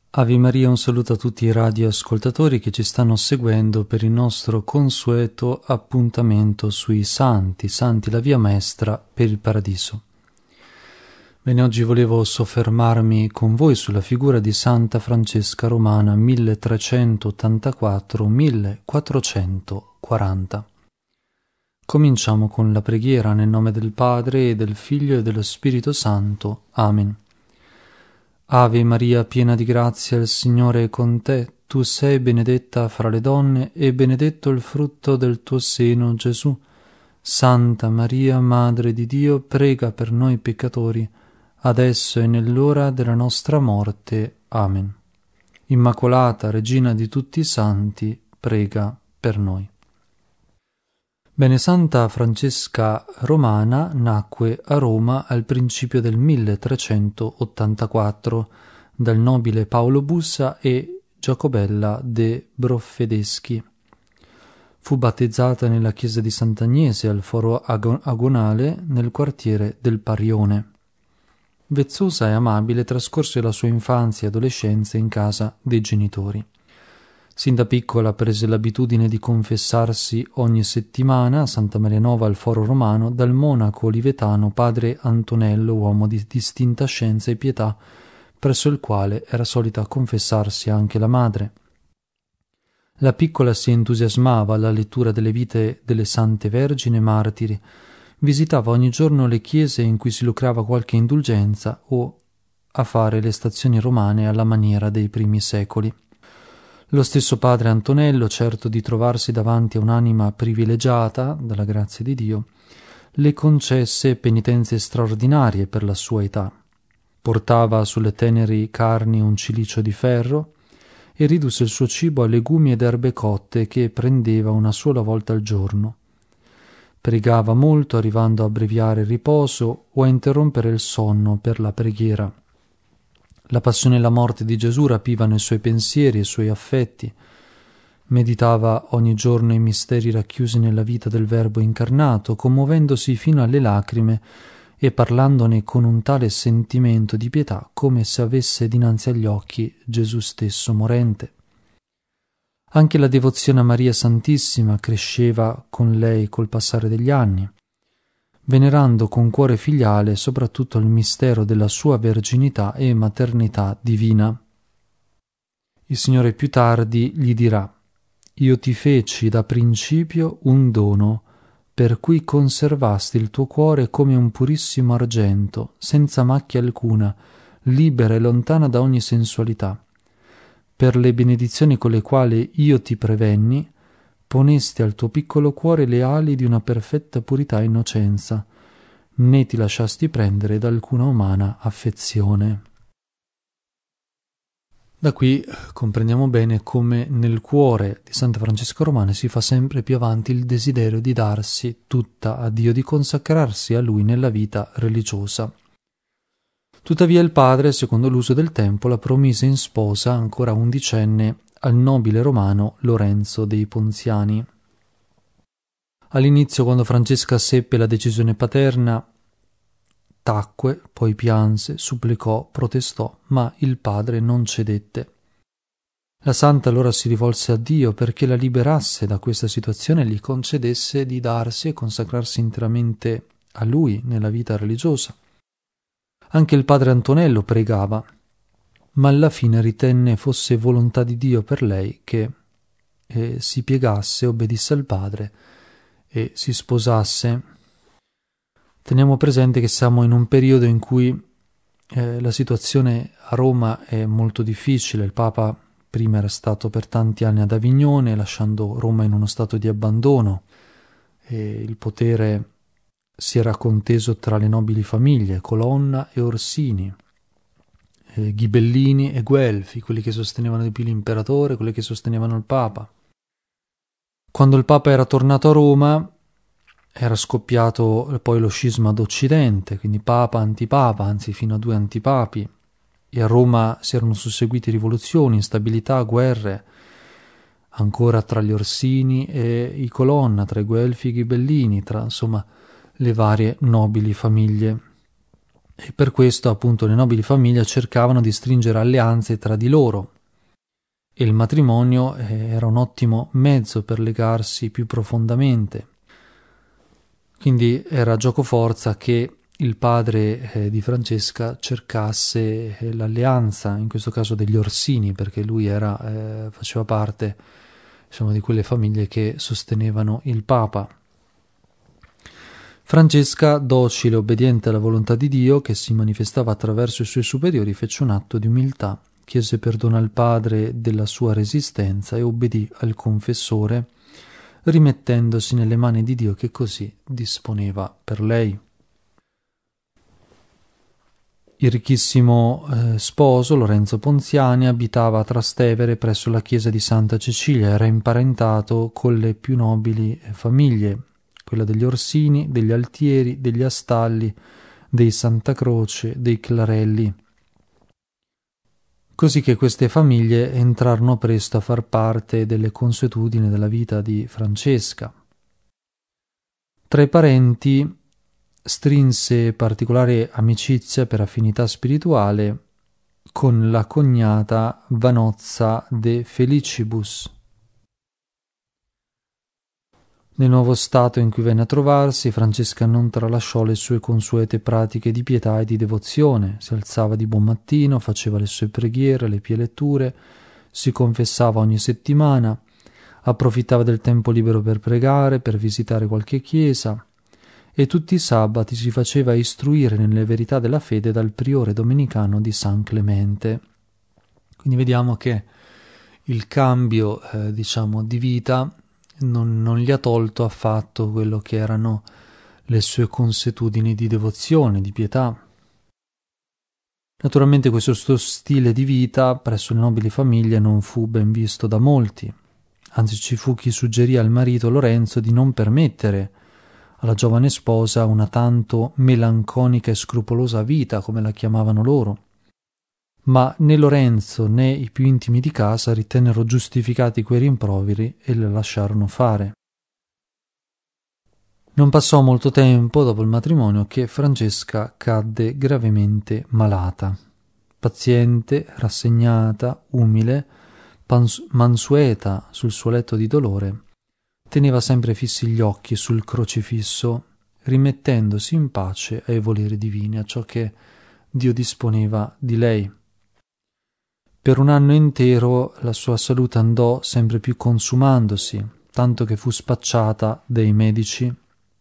Ave Maria, un saluto a tutti i radioascoltatori che ci stanno seguendo per il nostro consueto appuntamento sui santi, la via maestra per il paradiso. Bene, oggi volevo soffermarmi con voi sulla figura di Santa Francesca Romana 1384-1440. Cominciamo con la preghiera nel nome del Padre e del Figlio e dello Spirito Santo. Amen. Ave Maria, piena di grazia, il Signore è con te. Tu sei benedetta fra le donne e benedetto il frutto del tuo seno, Gesù. Santa Maria, Madre di Dio, prega per noi peccatori, adesso e nell'ora della nostra morte. Amen. Immacolata, Regina di tutti i santi, prega per noi. Bene, Santa Francesca Romana nacque a Roma al principio del 1384 dal nobile Paolo Bussa e Giacobella de Broffedeschi. Fu battezzata nella chiesa di Sant'Agnese al Foro Agonale nel quartiere del Parione. Vezzosa e amabile, trascorse la sua infanzia e adolescenza in casa dei genitori. Sin da piccola prese l'abitudine di confessarsi ogni settimana a Santa Maria Nova al Foro Romano dal monaco olivetano padre Antonello, uomo di distinta scienza e pietà, presso il quale era solita confessarsi anche la madre. La piccola si entusiasmava alla lettura delle vite delle sante vergini e martiri, visitava ogni giorno le chiese in cui si lucrava qualche indulgenza o a fare le stazioni romane alla maniera dei primi secoli. Lo stesso padre Antonello, certo di trovarsi davanti a un'anima privilegiata dalla grazia di Dio, le concesse penitenze straordinarie per la sua età. Portava sulle teneri carni un cilicio di ferro e ridusse il suo cibo a legumi ed erbe cotte che prendeva una sola volta al giorno. Pregava molto, arrivando a abbreviare il riposo o a interrompere il sonno per la preghiera. La passione e la morte di Gesù rapivano i suoi pensieri e i suoi affetti. Meditava ogni giorno i misteri racchiusi nella vita del Verbo incarnato, commuovendosi fino alle lacrime e parlandone con un tale sentimento di pietà come se avesse dinanzi agli occhi Gesù stesso morente. Anche la devozione a Maria Santissima cresceva con lei col passare degli anni, venerando con cuore filiale soprattutto il mistero della sua verginità e maternità divina. Il Signore più tardi gli dirà: «Io ti feci da principio un dono, per cui conservasti il tuo cuore come un purissimo argento, senza macchia alcuna, libera e lontana da ogni sensualità. Per le benedizioni con le quali io ti prevenni, ponesti al tuo piccolo cuore le ali di una perfetta purità e innocenza, né ti lasciasti prendere da alcuna umana affezione». Da qui comprendiamo bene come nel cuore di Santa Francesca Romana si fa sempre più avanti il desiderio di darsi tutta a Dio, di consacrarsi a Lui nella vita religiosa. Tuttavia il padre, secondo l'uso del tempo, la promise in sposa, ancora undicenne, al nobile romano Lorenzo dei Ponziani. All'inizio, quando Francesca seppe la decisione paterna, tacque, poi pianse, supplicò, protestò, ma il padre non cedette. La santa allora si rivolse a Dio perché la liberasse da questa situazione e gli concedesse di darsi e consacrarsi interamente a Lui nella vita religiosa. Anche il padre Antonello pregava, ma alla fine ritenne fosse volontà di Dio per lei che si piegasse, obbedisse al padre e si sposasse. Teniamo presente che siamo in un periodo in cui la situazione a Roma è molto difficile. Il Papa prima era stato per tanti anni ad Avignone, lasciando Roma in uno stato di abbandono, e il potere si era conteso tra le nobili famiglie, Colonna e Orsini, Ghibellini e Guelfi, quelli che sostenevano di più l'imperatore, quelli che sostenevano il Papa. Quando il Papa era tornato a Roma era scoppiato poi lo scisma d'Occidente, quindi Papa, antipapa, anzi fino a 2 antipapi, e a Roma si erano susseguite rivoluzioni, instabilità, guerre, ancora tra gli Orsini e i Colonna, tra i Guelfi e i Ghibellini, tra insomma le varie nobili famiglie. e per questo appunto le nobili famiglie cercavano di stringere alleanze tra di loro e il matrimonio era un ottimo mezzo per legarsi più profondamente. Quindi era giocoforza che il padre di Francesca cercasse l'alleanza, in questo caso degli Orsini, perché lui faceva parte, diciamo, di quelle famiglie che sostenevano il Papa. Francesca, docile e obbediente alla volontà di Dio, che si manifestava attraverso i suoi superiori, fece un atto di umiltà, chiese perdono al padre della sua resistenza e obbedì al confessore, rimettendosi nelle mani di Dio che così disponeva per lei. Il ricchissimo sposo, Lorenzo Ponziani, abitava a Trastevere presso la chiesa di Santa Cecilia, era imparentato con le più nobili famiglie, quella degli Orsini, degli Altieri, degli Astalli, dei Santa Croce, dei Clarelli. Così che queste famiglie entrarono presto a far parte delle consuetudini della vita di Francesca. Tra i parenti strinse particolare amicizia per affinità spirituale con la cognata Vanozza de Felicibus. Nel nuovo stato in cui venne a trovarsi, Francesca non tralasciò le sue consuete pratiche di pietà e di devozione. Si alzava di buon mattino, faceva le sue preghiere, le pie letture, si confessava ogni settimana, approfittava del tempo libero per pregare, per visitare qualche chiesa, e tutti i sabati si faceva istruire nelle verità della fede dal priore domenicano di San Clemente. Quindi vediamo che il cambio, di vita non gli ha tolto affatto quello che erano le sue consuetudini di devozione, di pietà. Naturalmente questo suo stile di vita presso le nobili famiglie non fu ben visto da molti, anzi ci fu chi suggerì al marito Lorenzo di non permettere alla giovane sposa una tanto melanconica e scrupolosa vita, come la chiamavano loro. Ma né Lorenzo né i più intimi di casa ritennero giustificati quei rimproveri e le lasciarono fare. Non passò molto tempo dopo il matrimonio che Francesca cadde gravemente malata. Paziente, rassegnata, umile, mansueta sul suo letto di dolore, teneva sempre fissi gli occhi sul crocifisso, rimettendosi in pace ai voleri divini, a ciò che Dio disponeva di lei. Per un anno intero la sua salute andò sempre più consumandosi, tanto che fu spacciata dai medici.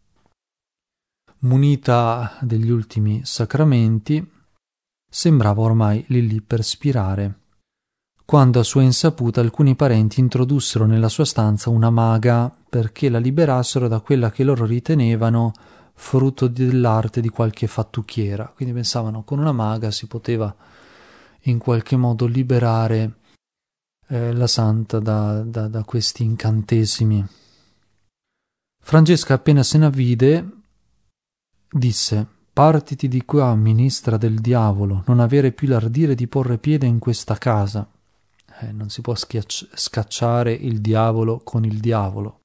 Munita degli ultimi sacramenti, sembrava ormai lì per spirare, quando a sua insaputa alcuni parenti introdussero nella sua stanza una maga perché la liberassero da quella che loro ritenevano frutto dell'arte di qualche fattucchiera. Quindi pensavano con una maga si poteva in qualche modo liberare la santa da questi incantesimi. Francesca, appena se n'avvide, disse: «Partiti di qua, ministra del diavolo, non avere più l'ardire di porre piede in questa casa». Non si può scacciare il diavolo con il diavolo.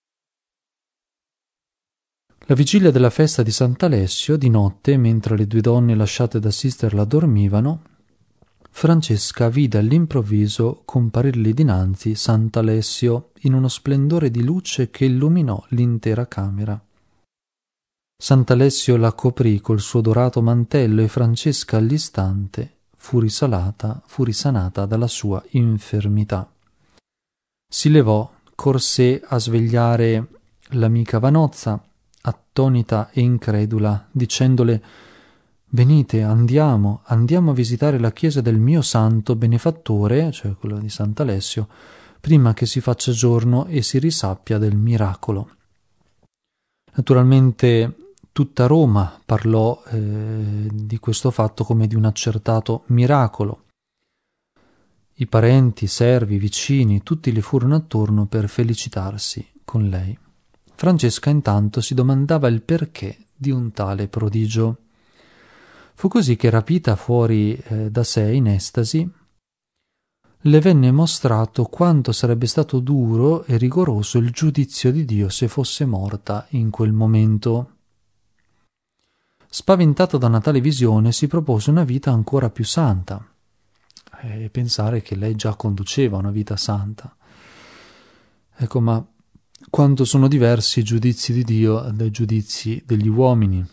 La vigilia della festa di Sant'Alessio, di notte, mentre le due donne lasciate ad assisterla dormivano, Francesca vide all'improvviso comparirle dinanzi Sant'Alessio in uno splendore di luce che illuminò l'intera camera. Sant'Alessio la coprì col suo dorato mantello e Francesca all'istante fu risanata dalla sua infermità. Si levò, corse a svegliare l'amica Vanozza, attonita e incredula, dicendole: «Venite, andiamo a visitare la chiesa del mio santo benefattore», cioè quello di Sant'Alessio, «prima che si faccia giorno e si risappia del miracolo». Naturalmente tutta Roma parlò di questo fatto come di un accertato miracolo. I parenti, i servi, i vicini, tutti le furono attorno per felicitarsi con lei. Francesca intanto si domandava il perché di un tale prodigio. Fu così che, rapita fuori da sé in estasi, le venne mostrato quanto sarebbe stato duro e rigoroso il giudizio di Dio se fosse morta in quel momento. Spaventato da una tale visione, si propose una vita ancora più santa, e pensare che lei già conduceva una vita santa. Ecco, ma quanto sono diversi i giudizi di Dio dai giudizi degli uomini.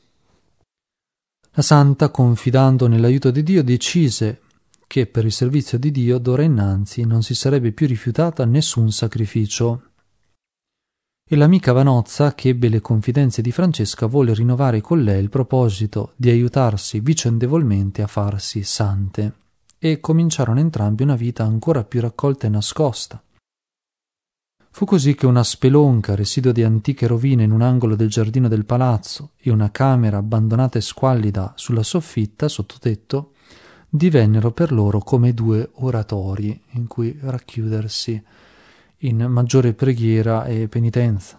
La santa, confidando nell'aiuto di Dio, decise che per il servizio di Dio d'ora innanzi non si sarebbe più rifiutata nessun sacrificio. E l'amica Vanozza, che ebbe le confidenze di Francesca, volle rinnovare con lei il proposito di aiutarsi vicendevolmente a farsi sante, e cominciarono entrambi una vita ancora più raccolta e nascosta. Fu così che una spelonca, residuo di antiche rovine in un angolo del giardino del palazzo, e una camera abbandonata e squallida sulla soffitta, sottotetto, divennero per loro come due oratori in cui racchiudersi in maggiore preghiera e penitenza.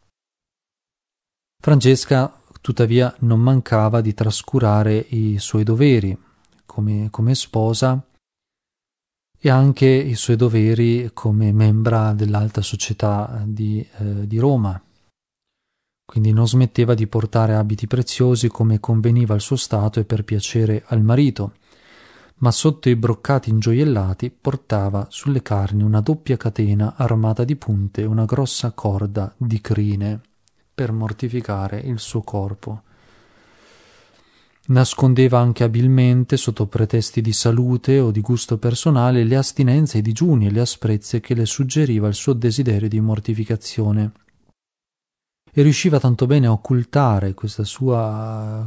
Francesca, tuttavia, non mancava di trascurare i suoi doveri come sposa e anche i suoi doveri come membra dell'alta società di Roma. Quindi non smetteva di portare abiti preziosi come conveniva al suo stato e per piacere al marito, ma sotto i broccati ingioiellati portava sulle carni una doppia catena armata di punte e una grossa corda di crine per mortificare il suo corpo. Nascondeva anche abilmente, sotto pretesti di salute o di gusto personale, le astinenze, i digiuni e le asprezze che le suggeriva il suo desiderio di mortificazione. E riusciva tanto bene a occultare questa sua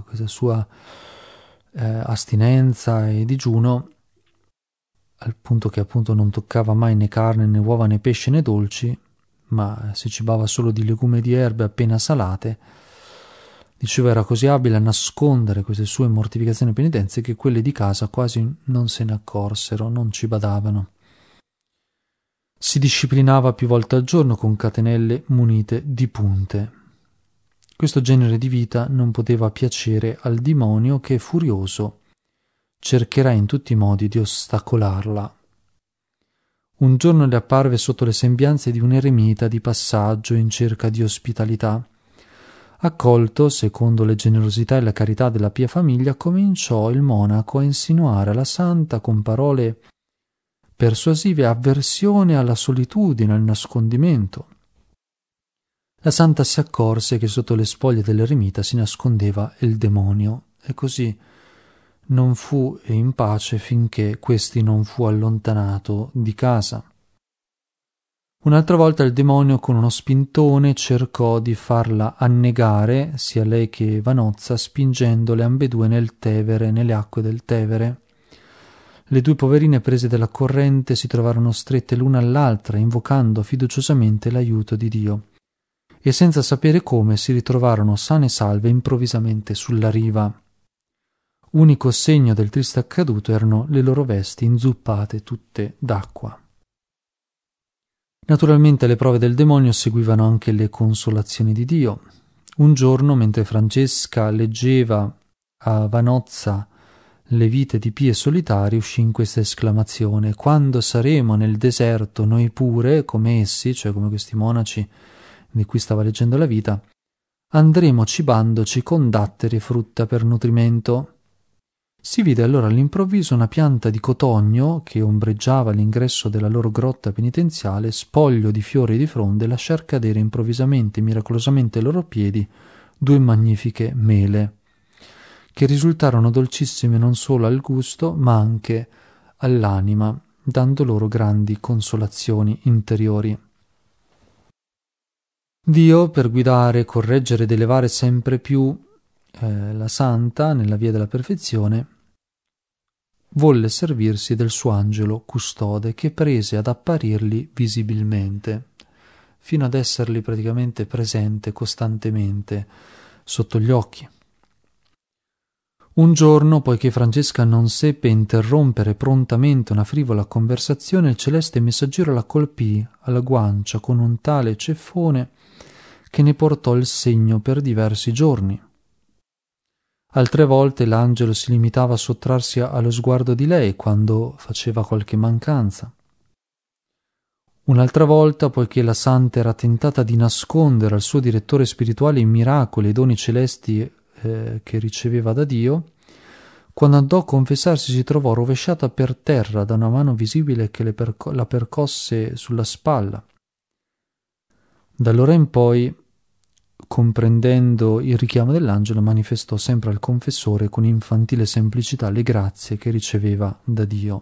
astinenza e digiuno, al punto che appunto non toccava mai né carne né uova né pesce né dolci, ma si cibava solo di legumi e di erbe appena salate. Diceva, era così abile a nascondere queste sue mortificazioni e penitenze che quelle di casa quasi non se ne accorsero, non ci badavano. Si disciplinava più volte al giorno con catenelle munite di punte. Questo genere di vita non poteva piacere al demonio che, furioso, cercherà in tutti i modi di ostacolarla. Un giorno le apparve sotto le sembianze di un eremita di passaggio in cerca di ospitalità. Accolto, secondo le generosità e la carità della pia famiglia, cominciò il monaco a insinuare alla santa con parole persuasive avversione alla solitudine, al nascondimento. La santa si accorse che sotto le spoglie dell'eremita si nascondeva il demonio, e così non fu in pace finché questi non fu allontanato di casa. Un'altra volta il demonio con uno spintone cercò di farla annegare, sia lei che Vanozza, spingendole ambedue nel Tevere, nelle acque del Tevere. Le due poverine, prese dalla corrente, si trovarono strette l'una all'altra, invocando fiduciosamente l'aiuto di Dio, e senza sapere come si ritrovarono sane e salve improvvisamente sulla riva. Unico segno del triste accaduto erano le loro vesti inzuppate tutte d'acqua. Naturalmente alle prove del demonio seguivano anche le consolazioni di Dio. Un giorno, mentre Francesca leggeva a Vanozza le vite di pie solitari, uscì in questa esclamazione: quando saremo nel deserto noi pure, come essi, cioè come questi monaci di cui stava leggendo la vita, andremo cibandoci con datteri e frutta per nutrimento. Si vide allora all'improvviso una pianta di cotogno che ombreggiava l'ingresso della loro grotta penitenziale, spoglio di fiori e di fronde, lasciar cadere improvvisamente e miracolosamente ai loro piedi due magnifiche mele, che risultarono dolcissime non solo al gusto, ma anche all'anima, dando loro grandi consolazioni interiori. Dio, per guidare, correggere ed elevare sempre più la santa nella via della perfezione, volle servirsi del suo angelo custode, che prese ad apparirgli visibilmente, fino ad essergli praticamente presente costantemente sotto gli occhi. Un giorno, poiché Francesca non seppe interrompere prontamente una frivola conversazione, il celeste messaggero la colpì alla guancia con un tale ceffone che ne portò il segno per diversi giorni. Altre volte l'angelo si limitava a sottrarsi allo sguardo di lei quando faceva qualche mancanza. Un'altra volta, poiché la santa era tentata di nascondere al suo direttore spirituale i miracoli e i doni celesti che riceveva da Dio, quando andò a confessarsi si trovò rovesciata per terra da una mano visibile che la percosse sulla spalla. Da allora in poi, comprendendo il richiamo dell'angelo, manifestò sempre al confessore con infantile semplicità le grazie che riceveva da Dio.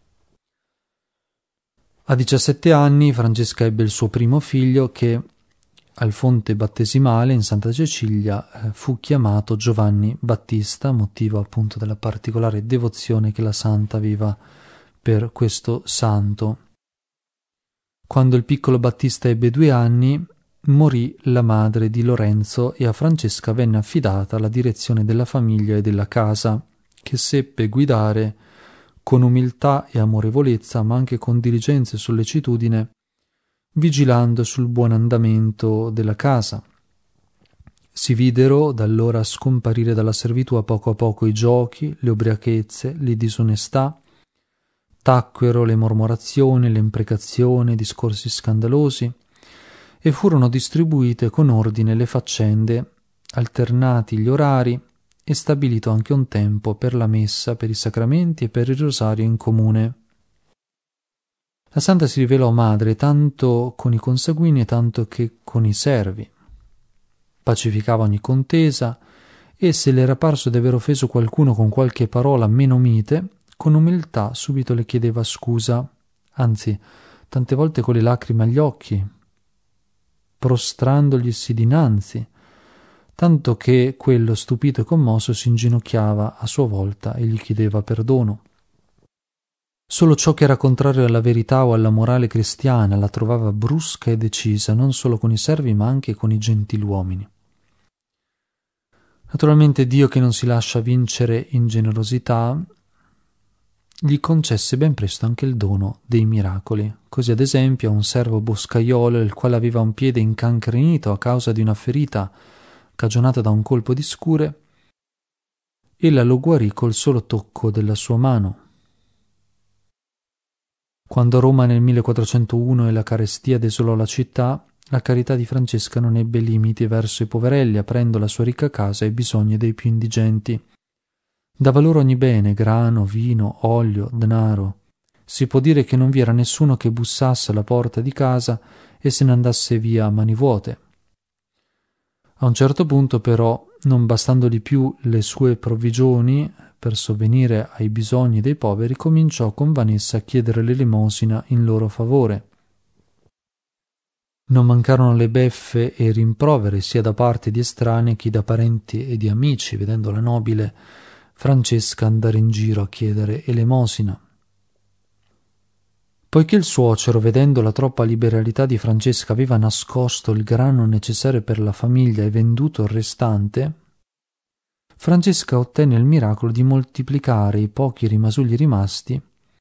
A 17 anni Francesca ebbe il suo primo figlio che al fonte battesimale in Santa Cecilia fu chiamato Giovanni Battista, motivo appunto della particolare devozione che la santa aveva per questo santo. Quando il piccolo Battista ebbe 2 anni, morì la madre di Lorenzo e a Francesca venne affidata la direzione della famiglia e della casa, che seppe guidare con umiltà e amorevolezza, ma anche con diligenza e sollecitudine, vigilando sul buon andamento della casa. Si videro da allora scomparire dalla servitù a poco i giochi, le ubriachezze, le disonestà, tacquero le mormorazioni, le imprecazioni, i discorsi scandalosi, e furono distribuite con ordine le faccende, alternati gli orari e stabilito anche un tempo per la messa, per i sacramenti e per il rosario in comune. La santa si rivelò madre tanto con i conseguini tanto che con i servi. Pacificava ogni contesa e, se le era parso di aver offeso qualcuno con qualche parola meno mite, con umiltà subito le chiedeva scusa, anzi, tante volte con le lacrime agli occhi, prostrandoglisi dinanzi, tanto che quello, stupito e commosso, si inginocchiava a sua volta e gli chiedeva perdono. Solo ciò che era contrario alla verità o alla morale cristiana la trovava brusca e decisa, non solo con i servi ma anche con i gentiluomini. Naturalmente Dio, che non si lascia vincere in generosità, gli concesse ben presto anche il dono dei miracoli. Così, ad esempio, a un servo boscaiolo, il quale aveva un piede incancrenito a causa di una ferita cagionata da un colpo di scure, ella lo guarì col solo tocco della sua mano. Quando a Roma nel 1401 e la carestia desolò la città, la carità di Francesca non ebbe limiti verso i poverelli, aprendo la sua ricca casa ai bisogni dei più indigenti. Dava loro ogni bene, grano, vino, olio, denaro. Si può dire che non vi era nessuno che bussasse alla porta di casa e se ne andasse via a mani vuote. A un certo punto, però, non bastandogli più le sue provvigioni per sovvenire ai bisogni dei poveri, cominciò con Vanessa a chiedere l'elemosina in loro favore. Non mancarono le beffe e i rimproveri sia da parte di estranei che da parenti e di amici, vedendo la nobile Francesca andare in giro a chiedere elemosina. Poiché il suocero, vedendo la troppa liberalità di Francesca, aveva nascosto il grano necessario per la famiglia e venduto il restante, Francesca ottenne il miracolo di moltiplicare i pochi rimasugli rimasti,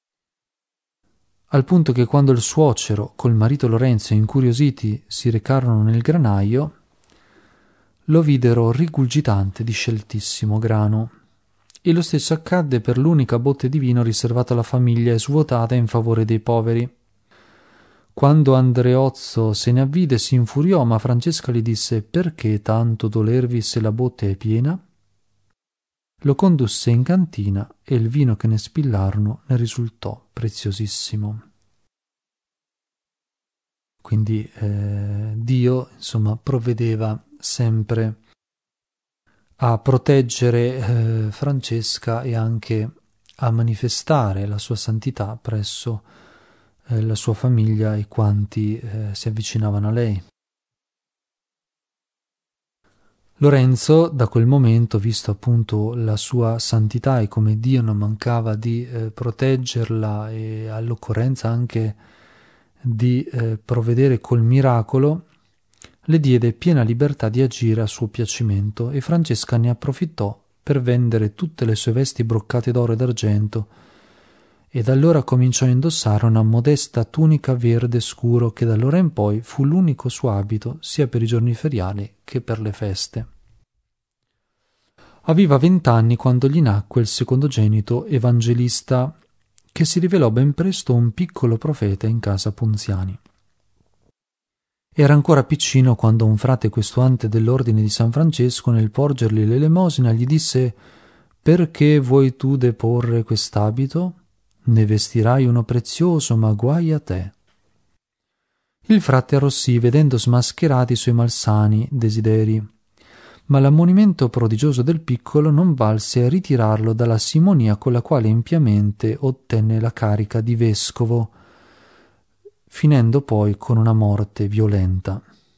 al punto che quando il suocero col marito Lorenzo, incuriositi, si recarono nel granaio, lo videro rigurgitante di sceltissimo grano. E lo stesso accadde per l'unica botte di vino riservata alla famiglia e svuotata in favore dei poveri. Quando Andreozzo se ne avvide si infuriò, ma Francesca gli disse: «Perché tanto dolervi se la botte è piena?» Lo condusse in cantina e il vino che ne spillarono ne risultò preziosissimo. Quindi Dio, insomma, provvedeva sempre a proteggere Francesca e anche a manifestare la sua santità presso la sua famiglia e quanti si avvicinavano a lei. Lorenzo, da quel momento, visto appunto la sua santità e come Dio non mancava di proteggerla e all'occorrenza anche di provvedere col miracolo, le diede piena libertà di agire a suo piacimento e Francesca ne approfittò per vendere tutte le sue vesti broccate d'oro e d'argento e da allora cominciò a indossare una modesta tunica verde scuro che da allora in poi fu l'unico suo abito sia per i giorni feriali che per le feste. Aveva 20 anni quando gli nacque il secondogenito Evangelista, che si rivelò ben presto un piccolo profeta in casa Ponziani. Era ancora piccino quando un frate questuante dell'ordine di San Francesco, nel porgergli l'elemosina, gli disse: «Perché vuoi tu deporre quest'abito? Ne vestirai uno prezioso, ma guai a te». Il frate arrossì, vedendo smascherati i suoi malsani desideri, ma l'ammonimento prodigioso del piccolo non valse a ritirarlo dalla simonia con la quale impiamente ottenne la carica di vescovo, finendo poi con una morte violenta.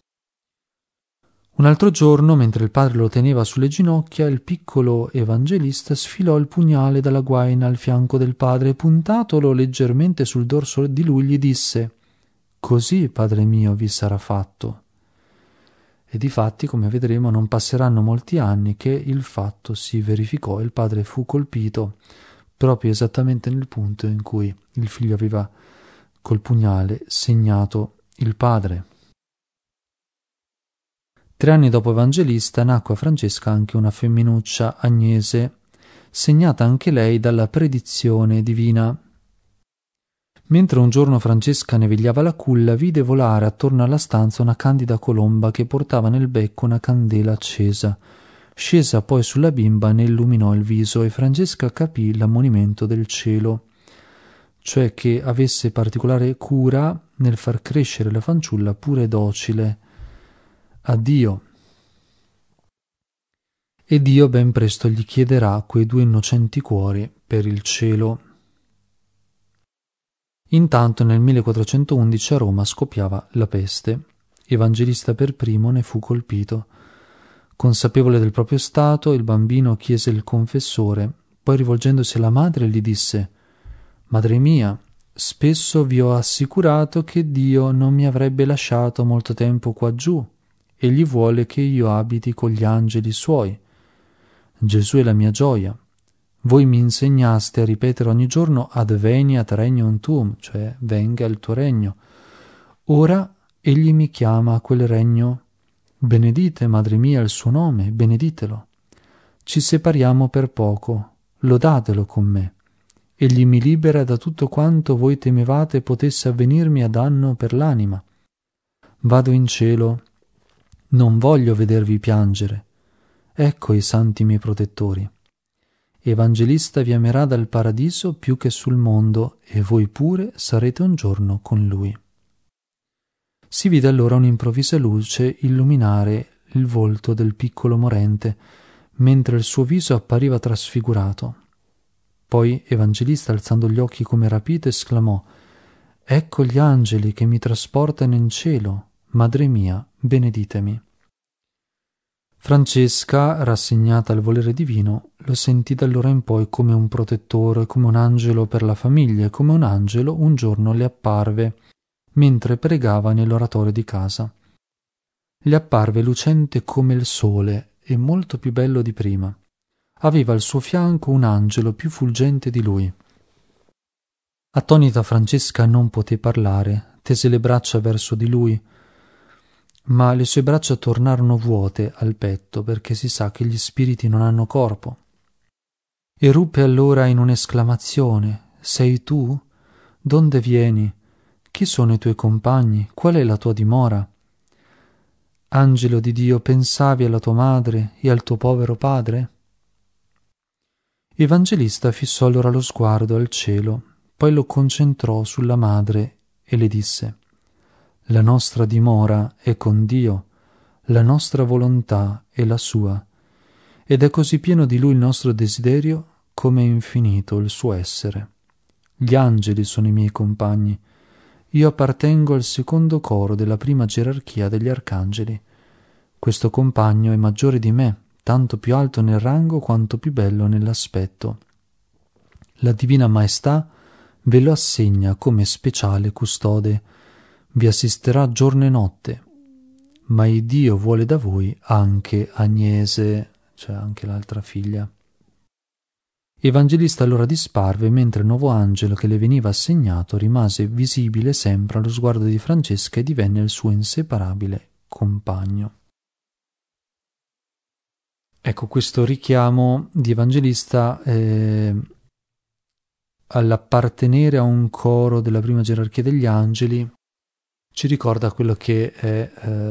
Un altro giorno, mentre il padre lo teneva sulle ginocchia, il piccolo evangelista sfilò il pugnale dalla guaina al fianco del padre e, puntatolo leggermente sul dorso di lui, gli disse: «Così, padre mio, vi sarà fatto». E difatti, come vedremo, non passeranno molti anni che il fatto si verificò e il padre fu colpito proprio esattamente nel punto in cui il figlio aveva col pugnale segnato il padre. 3 anni dopo Evangelista nacque a Francesca anche una femminuccia, Agnese, segnata anche lei dalla predizione divina. Mentre un giorno Francesca ne vegliava la culla, vide volare attorno alla stanza una candida colomba che portava nel becco una candela accesa. Scesa poi sulla bimba, ne illuminò il viso e Francesca capì l'ammonimento del cielo, cioè che avesse particolare cura nel far crescere la fanciulla pura e docile a Dio. E Dio ben presto gli chiederà quei 2 innocenti cuori per il cielo. Intanto nel 1411 a Roma scoppiava la peste. Evangelista per primo ne fu colpito. Consapevole del proprio stato, il bambino chiese il confessore, poi rivolgendosi alla madre gli disse: «Madre mia, spesso vi ho assicurato che Dio non mi avrebbe lasciato molto tempo qua giù. Egli vuole che io abiti con gli angeli suoi. Gesù è la mia gioia. Voi mi insegnaste a ripetere ogni giorno adveniat regnum tuum, cioè venga il tuo regno. Ora egli mi chiama a quel regno. Benedite, madre mia, il suo nome, beneditelo. Ci separiamo per poco, lodatelo con me. Egli mi libera da tutto quanto voi temevate potesse avvenirmi a danno per l'anima. Vado in cielo, non voglio vedervi piangere. Ecco i santi miei protettori. Evangelista vi amerà dal paradiso più che sul mondo, e voi pure sarete un giorno con lui». Si vide allora un'improvvisa luce illuminare il volto del piccolo morente, mentre il suo viso appariva trasfigurato. Poi Evangelista, alzando gli occhi come rapito, esclamò: «Ecco gli angeli che mi trasportano in cielo. Madre mia, beneditemi». Francesca, rassegnata al volere divino, lo sentì da allora in poi come un protettore, come un angelo per la famiglia, e come un angelo un giorno le apparve mentre pregava nell'oratorio di casa. Le apparve lucente come il sole e molto più bello di prima. Aveva al suo fianco un angelo più fulgente di lui. Attonita, Francesca non poté parlare, tese le braccia verso di lui, ma le sue braccia tornarono vuote al petto, perché si sa che gli spiriti non hanno corpo. Eruppe allora in un'esclamazione: «Sei tu? Donde vieni? Chi sono i tuoi compagni? Qual è la tua dimora? Angelo di Dio, pensavi alla tua madre e al tuo povero padre?» Evangelista fissò allora lo sguardo al cielo, poi lo concentrò sulla madre e le disse: «La nostra dimora è con Dio, la nostra volontà è la sua, ed è così pieno di lui il nostro desiderio come è infinito il suo essere. Gli angeli sono i miei compagni. Io appartengo al secondo coro della prima gerarchia degli arcangeli. Questo compagno è maggiore di me, tanto più alto nel rango quanto più bello nell'aspetto. La divina maestà ve lo assegna come speciale custode. Vi assisterà giorno e notte, ma il Dio vuole da voi anche Agnese», cioè anche l'altra figlia. Evangelista allora disparve, mentre il nuovo angelo che le veniva assegnato rimase visibile sempre allo sguardo di Francesca e divenne il suo inseparabile compagno. Ecco, questo richiamo di Evangelista all'appartenere a un coro della prima gerarchia degli angeli ci ricorda quello che è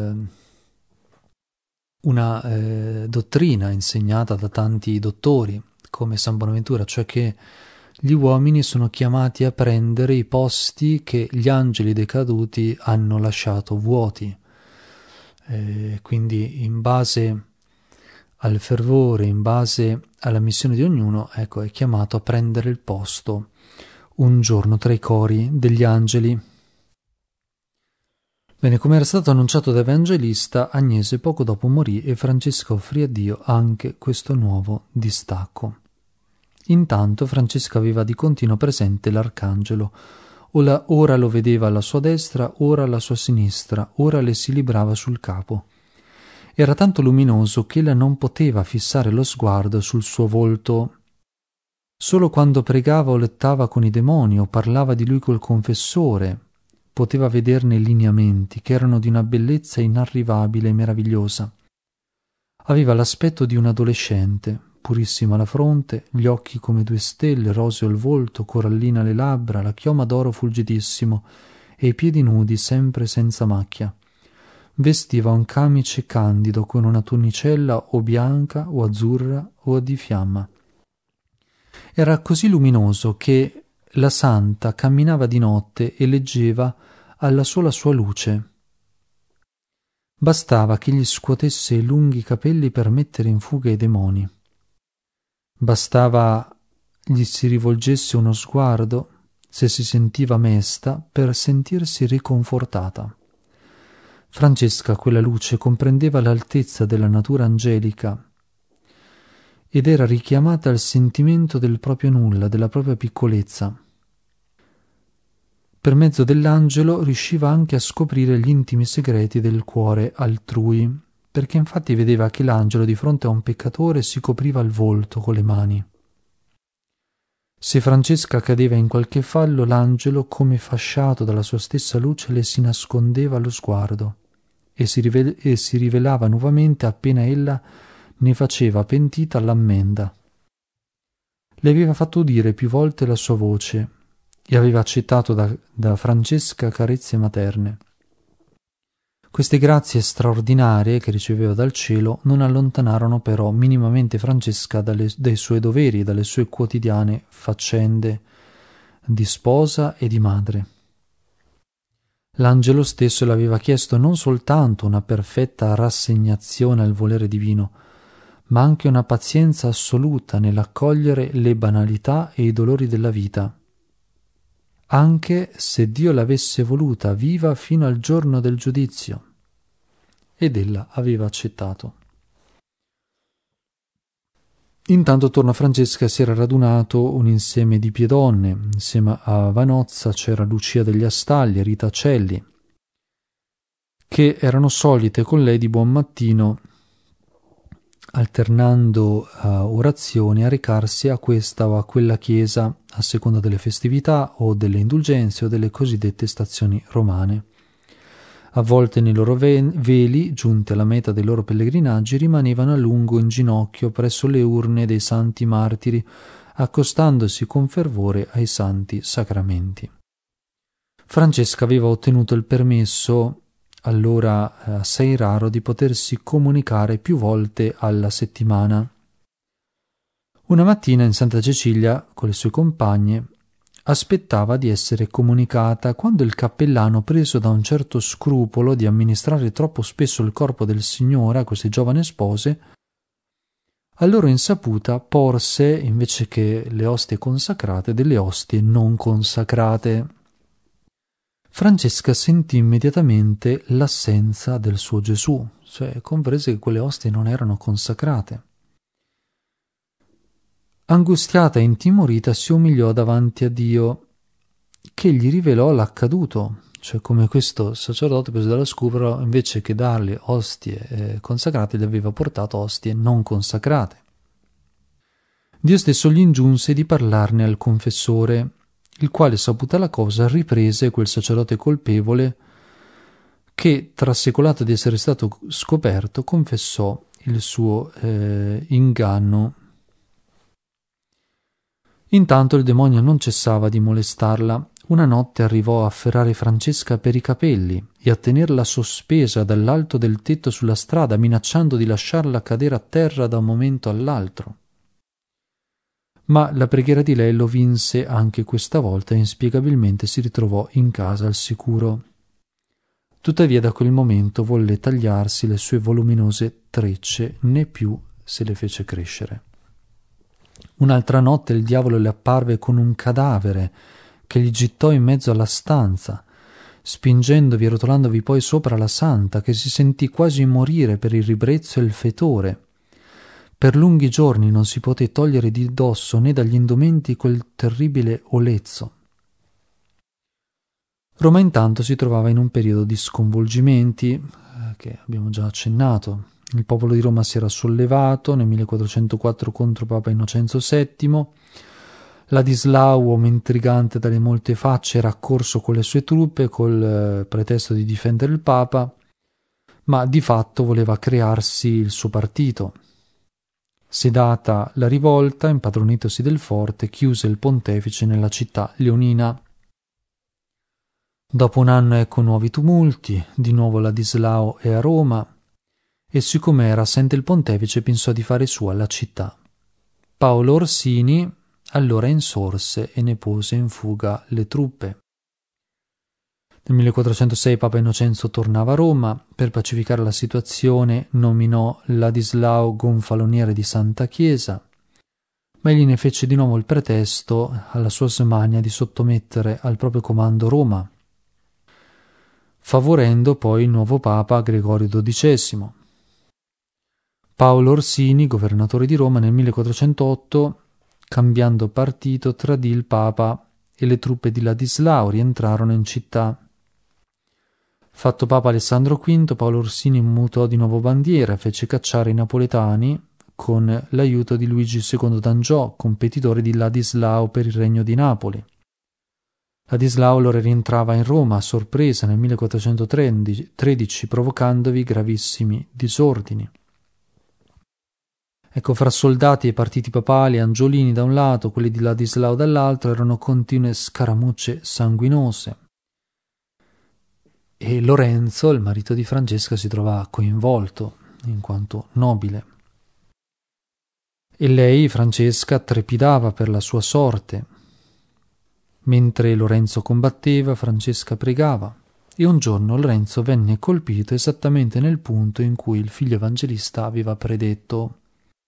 una dottrina insegnata da tanti dottori, come San Bonaventura, cioè che gli uomini sono chiamati a prendere i posti che gli angeli decaduti hanno lasciato vuoti. Quindi in base al fervore, in base alla missione di ognuno, ecco, è chiamato a prendere il posto un giorno tra i cori degli angeli. Bene, come era stato annunciato da Evangelista, Agnese poco dopo morì e Francesca offrì a Dio anche questo nuovo distacco. Intanto Francesca aveva di continuo presente l'arcangelo. Ora lo vedeva alla sua destra, ora alla sua sinistra, ora le si librava sul capo. Era tanto luminoso che ella non poteva fissare lo sguardo sul suo volto. Solo quando pregava o lottava con i demoni o parlava di lui col confessore poteva vederne i lineamenti, che erano di una bellezza inarrivabile e meravigliosa. Aveva l'aspetto di un adolescente, purissima la fronte, gli occhi come due stelle, roseo il volto, corallina le labbra, la chioma d'oro fulgidissimo e i piedi nudi sempre senza macchia. Vestiva un camice candido con una tunicella o bianca o azzurra o di fiamma. Era così luminoso che la santa camminava di notte e leggeva alla sola sua luce. Bastava che gli scuotesse i lunghi capelli per mettere in fuga i demoni. Bastava gli si rivolgesse uno sguardo, se si sentiva mesta, per sentirsi riconfortata. Francesca, quella luce, comprendeva l'altezza della natura angelica ed era richiamata al sentimento del proprio nulla, della propria piccolezza. Per mezzo dell'angelo riusciva anche a scoprire gli intimi segreti del cuore altrui, perché infatti vedeva che l'angelo di fronte a un peccatore si copriva il volto con le mani. Se Francesca cadeva in qualche fallo, l'angelo, come fasciato dalla sua stessa luce, le si nascondeva lo sguardo e si rivelava nuovamente appena ella ne faceva pentita l'ammenda. Le aveva fatto udire più volte la sua voce e aveva accettato da Francesca carezze materne. Queste grazie straordinarie che riceveva dal cielo non allontanarono però minimamente Francesca dai suoi doveri, dalle sue quotidiane faccende di sposa e di madre. L'angelo stesso le aveva chiesto non soltanto una perfetta rassegnazione al volere divino, ma anche una pazienza assoluta nell'accogliere le banalità e i dolori della vita, anche se Dio l'avesse voluta viva fino al giorno del giudizio. Ed ella aveva accettato. Intanto attorno a Francesca si era radunato un insieme di piedonne. Insieme a Vanozza c'era Lucia degli Astalli e Rita Celli, che erano solite con lei di buon mattino, alternando orazioni, a recarsi a questa o a quella chiesa a seconda delle festività o delle indulgenze o delle cosiddette stazioni romane. Avvolte nei loro veli, giunte alla meta dei loro pellegrinaggi, rimanevano a lungo in ginocchio presso le urne dei santi martiri, accostandosi con fervore ai santi sacramenti. Francesca aveva ottenuto il permesso, allora assai raro, di potersi comunicare più volte alla settimana. Una mattina in Santa Cecilia, con le sue compagne, aspettava di essere comunicata quando il cappellano, preso da un certo scrupolo di amministrare troppo spesso il corpo del Signore a queste giovani spose, a loro insaputa porse, invece che le ostie consacrate, delle ostie non consacrate. Francesca sentì immediatamente l'assenza del suo Gesù, cioè comprese che quelle ostie non erano consacrate. Angustiata e intimorita si umiliò davanti a Dio, che gli rivelò l'accaduto, cioè come questo sacerdote preso dalla scupolo, invece che darle ostie consacrate, gli aveva portato ostie non consacrate. Dio stesso gli ingiunse di parlarne al confessore, il quale, saputa la cosa, riprese quel sacerdote colpevole che, trasecolato di essere stato scoperto, confessò il suo inganno. Intanto il demonio non cessava di molestarla. Una notte arrivò a afferrare Francesca per i capelli e a tenerla sospesa dall'alto del tetto sulla strada, minacciando di lasciarla cadere a terra da un momento all'altro. Ma la preghiera di lei lo vinse anche questa volta e inspiegabilmente si ritrovò in casa al sicuro. Tuttavia da quel momento volle tagliarsi le sue voluminose trecce, né più se le fece crescere. Un'altra notte il diavolo le apparve con un cadavere che gli gittò in mezzo alla stanza, spingendovi e rotolandovi poi sopra la santa, che si sentì quasi morire per il ribrezzo e il fetore. Per lunghi giorni non si poté togliere di dosso né dagli indumenti quel terribile olezzo. Roma intanto si trovava in un periodo di sconvolgimenti che abbiamo già accennato. Il popolo di Roma si era sollevato nel 1404 contro Papa Innocenzo VII. Ladislao, uomo intrigante dalle molte facce, era accorso con le sue truppe col pretesto di difendere il Papa, ma di fatto voleva crearsi il suo partito. Sedata la rivolta, impadronitosi del forte, chiuse il pontefice nella città leonina. Dopo un anno ecco nuovi tumulti, di nuovo Ladislao è a Roma, e siccome era assente il pontefice pensò di fare sua la città. Paolo Orsini allora insorse e ne pose in fuga le truppe. Nel 1406 Papa Innocenzo tornava a Roma. Per pacificare la situazione nominò Ladislao gonfaloniere di Santa Chiesa, ma egli ne fece di nuovo il pretesto alla sua smania di sottomettere al proprio comando Roma, favorendo poi il nuovo Papa Gregorio XII. Paolo Orsini, governatore di Roma, nel 1408, cambiando partito, tradì il Papa e le truppe di Ladislao rientrarono in città. Fatto Papa Alessandro V, Paolo Orsini mutò di nuovo bandiera, fece cacciare i napoletani con l'aiuto di Luigi II d'Angiò, competitore di Ladislao per il regno di Napoli. Ladislao allora rientrava in Roma a sorpresa nel 1413, provocandovi gravissimi disordini. Ecco, fra soldati e partiti papali, angiolini da un lato, quelli di Ladislao dall'altro, erano continue scaramucce sanguinose. E Lorenzo, il marito di Francesca, si trovava coinvolto, in quanto nobile. E lei, Francesca, trepidava per la sua sorte. Mentre Lorenzo combatteva, Francesca pregava, e un giorno Lorenzo venne colpito esattamente nel punto in cui il figlio evangelista aveva predetto.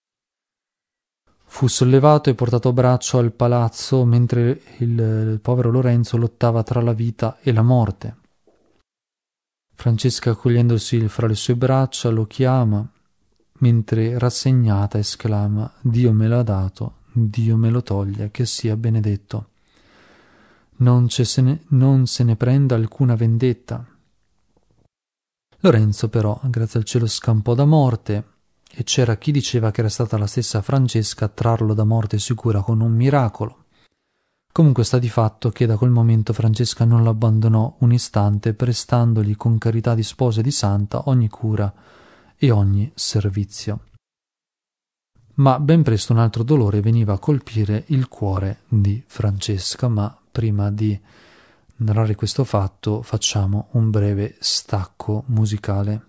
Fu sollevato e portato a braccio al palazzo mentre il povero Lorenzo lottava tra la vita e la morte. Francesca, accogliendosi fra le sue braccia, lo chiama, mentre rassegnata esclama: «Dio me l'ha dato, Dio me lo toglie, che sia benedetto. Non se ne prenda alcuna vendetta». Lorenzo però, grazie al cielo, scampò da morte, e c'era chi diceva che era stata la stessa Francesca a trarlo da morte sicura con un miracolo. Comunque sta di fatto che da quel momento Francesca non lo abbandonò un istante, prestandogli con carità di sposa e di santa ogni cura e ogni servizio. Ma ben presto un altro dolore veniva a colpire il cuore di Francesca, ma prima di narrare questo fatto facciamo un breve stacco musicale.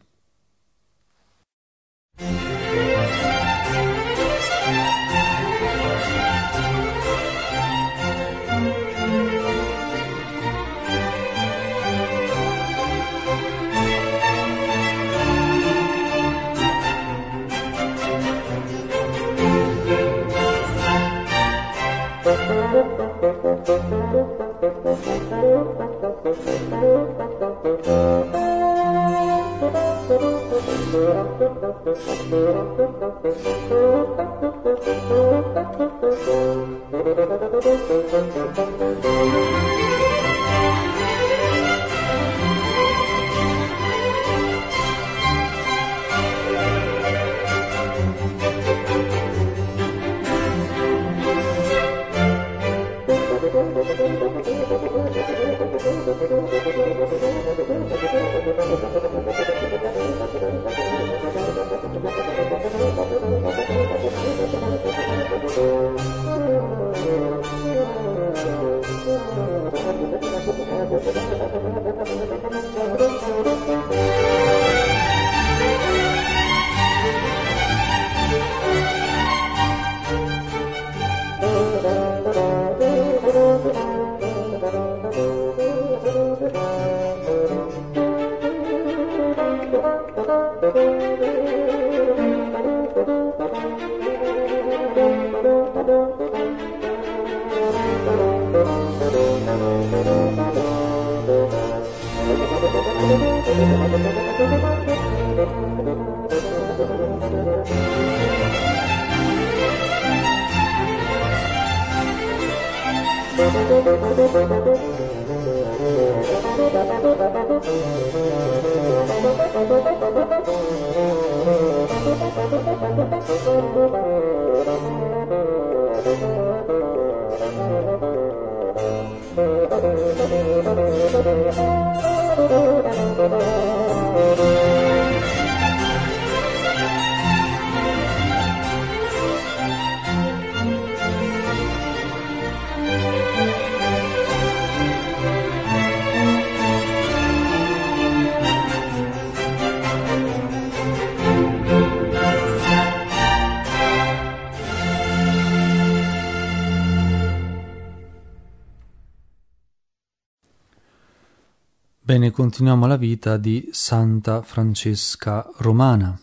Bene, continuiamo la vita di Santa Francesca Romana.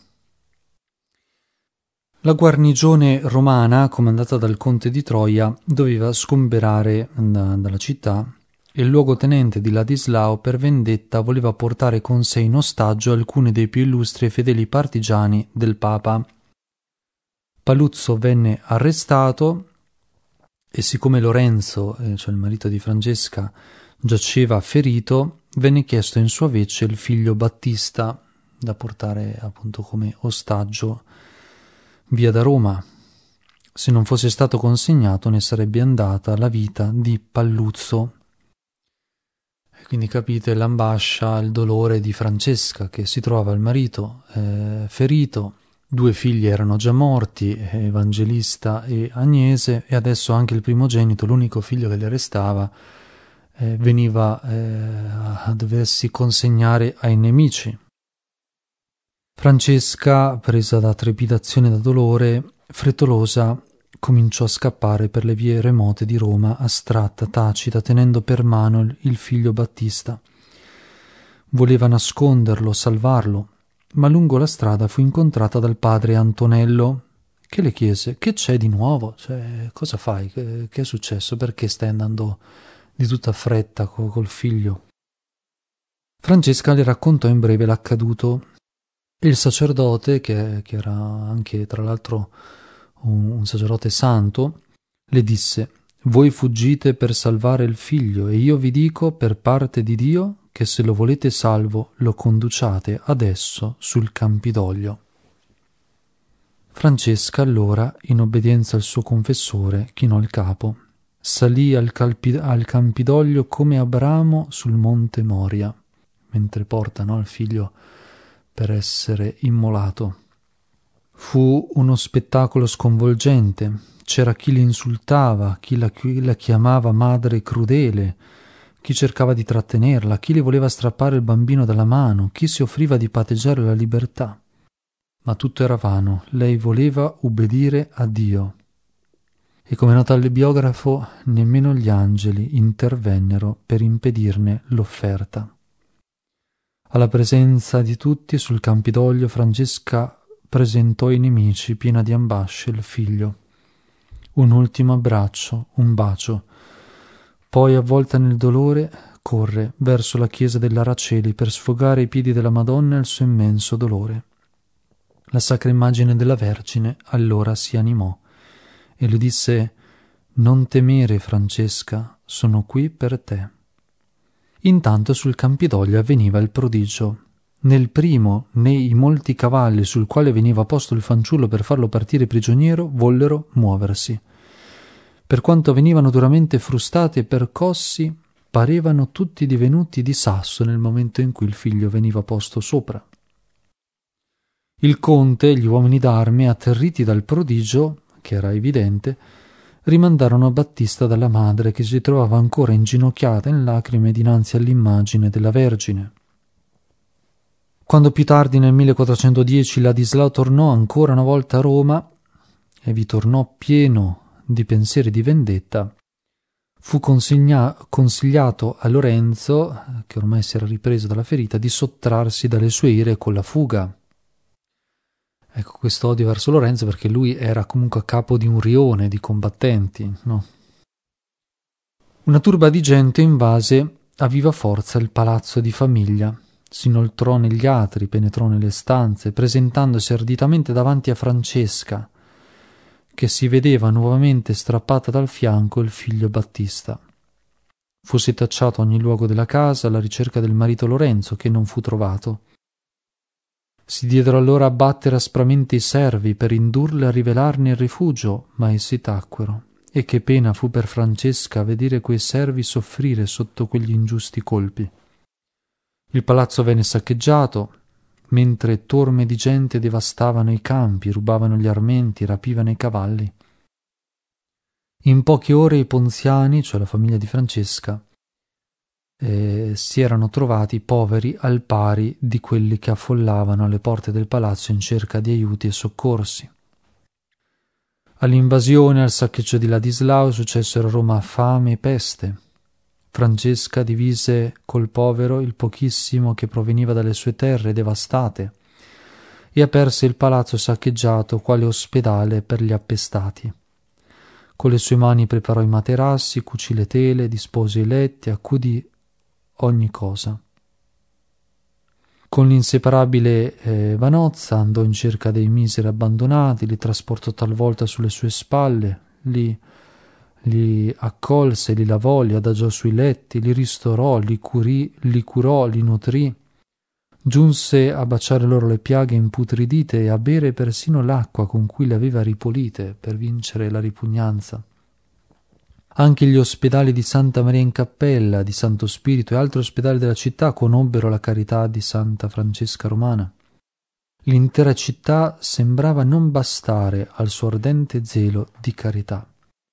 La guarnigione romana, comandata dal conte di Troia, doveva sgomberare dalla città e il luogotenente di Ladislao, per vendetta, voleva portare con sé in ostaggio alcuni dei più illustri e fedeli partigiani del Papa. Paluzzo venne arrestato e siccome Lorenzo, cioè il marito di Francesca, giaceva ferito, venne chiesto in sua vece il figlio Battista da portare appunto come ostaggio via da Roma. Se non fosse stato consegnato ne sarebbe andata la vita di Paluzzo. E quindi capite l'ambascia, il dolore di Francesca, che si trovava il marito ferito, 2 figli erano già morti, Evangelista e Agnese, e adesso anche il primogenito, l'unico figlio che le restava, veniva a doversi consegnare ai nemici. Francesca, presa da trepidazione e da dolore, frettolosa, cominciò a scappare per le vie remote di Roma, astratta, tacita, tenendo per mano il figlio Battista. Voleva nasconderlo, salvarlo, ma lungo la strada fu incontrata dal padre Antonello, che le chiese: «Che c'è di nuovo? Cioè, cosa fai? Che è successo? Perché stai andando di tutta fretta col figlio?» Francesca le raccontò in breve l'accaduto e il sacerdote, che era anche tra l'altro un sacerdote santo, le disse: «Voi fuggite per salvare il figlio e io vi dico per parte di Dio che se lo volete salvo lo conduciate adesso sul Campidoglio». Francesca allora, in obbedienza al suo confessore, chinò il capo, salì al Campidoglio come Abramo sul monte Moria, mentre porta il figlio per essere immolato. Fu uno spettacolo sconvolgente. C'era chi l'insultava, chi la chiamava madre crudele, chi cercava di trattenerla, chi le voleva strappare il bambino dalla mano, chi si offriva di patteggiare la libertà. Ma tutto era vano, lei voleva ubbidire a Dio. E come nota il biografo, nemmeno gli angeli intervennero per impedirne l'offerta. Alla presenza di tutti sul Campidoglio, Francesca presentò ai nemici, piena di ambasce, il figlio. Un ultimo abbraccio, un bacio. Poi, avvolta nel dolore, corre verso la chiesa dell'Araceli per sfogare ai piedi della Madonna il suo immenso dolore. La sacra immagine della Vergine allora si animò e le disse: «Non temere, Francesca, sono qui per te». Intanto sul Campidoglio avveniva il prodigio. Nel primo, nei molti cavalli sul quale veniva posto il fanciullo per farlo partire prigioniero, vollero muoversi. Per quanto venivano duramente frustati e percossi, parevano tutti divenuti di sasso nel momento in cui il figlio veniva posto sopra. Il conte e gli uomini d'arme, atterriti dal prodigio, che era evidente, rimandarono Battista dalla madre, che si trovava ancora inginocchiata in lacrime dinanzi all'immagine della Vergine. Quando più tardi, nel 1410, Ladislao tornò ancora una volta a Roma e vi tornò pieno di pensieri di vendetta, fu consigliato a Lorenzo, che ormai si era ripreso dalla ferita, di sottrarsi dalle sue ire con la fuga. Ecco, questo odio verso Lorenzo perché lui era comunque a capo di un rione di combattenti, no? Una turba di gente invase a viva forza il palazzo di famiglia, si inoltrò negli atri, penetrò nelle stanze, presentandosi arditamente davanti a Francesca, che si vedeva nuovamente strappata dal fianco il figlio Battista. Fu setacciato ogni luogo della casa alla ricerca del marito Lorenzo, che non fu trovato. Si diedero allora a battere aspramente i servi per indurle a rivelarne il rifugio, ma essi tacquero. E che pena fu per Francesca vedere quei servi soffrire sotto quegli ingiusti colpi. Il palazzo venne saccheggiato, mentre torme di gente devastavano i campi, rubavano gli armenti, rapivano i cavalli. In poche ore i Ponziani, cioè la famiglia di Francesca, si erano trovati poveri al pari di quelli che affollavano alle porte del palazzo in cerca di aiuti e soccorsi. All'invasione e al saccheggio di Ladislao successero a Roma fame e peste. Francesca divise col povero il pochissimo che proveniva dalle sue terre devastate e aperse il palazzo saccheggiato quale ospedale per gli appestati. Con le sue mani preparò i materassi, cucì le tele, dispose i letti, accudì ogni cosa. Con l'inseparabile Vanozza andò in cerca dei miseri abbandonati, li trasportò talvolta sulle sue spalle, li accolse, li lavò, li adagiò sui letti, li ristorò, li curò, li nutrì. Giunse a baciare loro le piaghe imputridite e a bere persino l'acqua con cui le aveva ripulite per vincere la ripugnanza. Anche gli ospedali di Santa Maria in Cappella, di Santo Spirito e altri ospedali della città conobbero la carità di Santa Francesca Romana. L'intera città sembrava non bastare al suo ardente zelo di carità.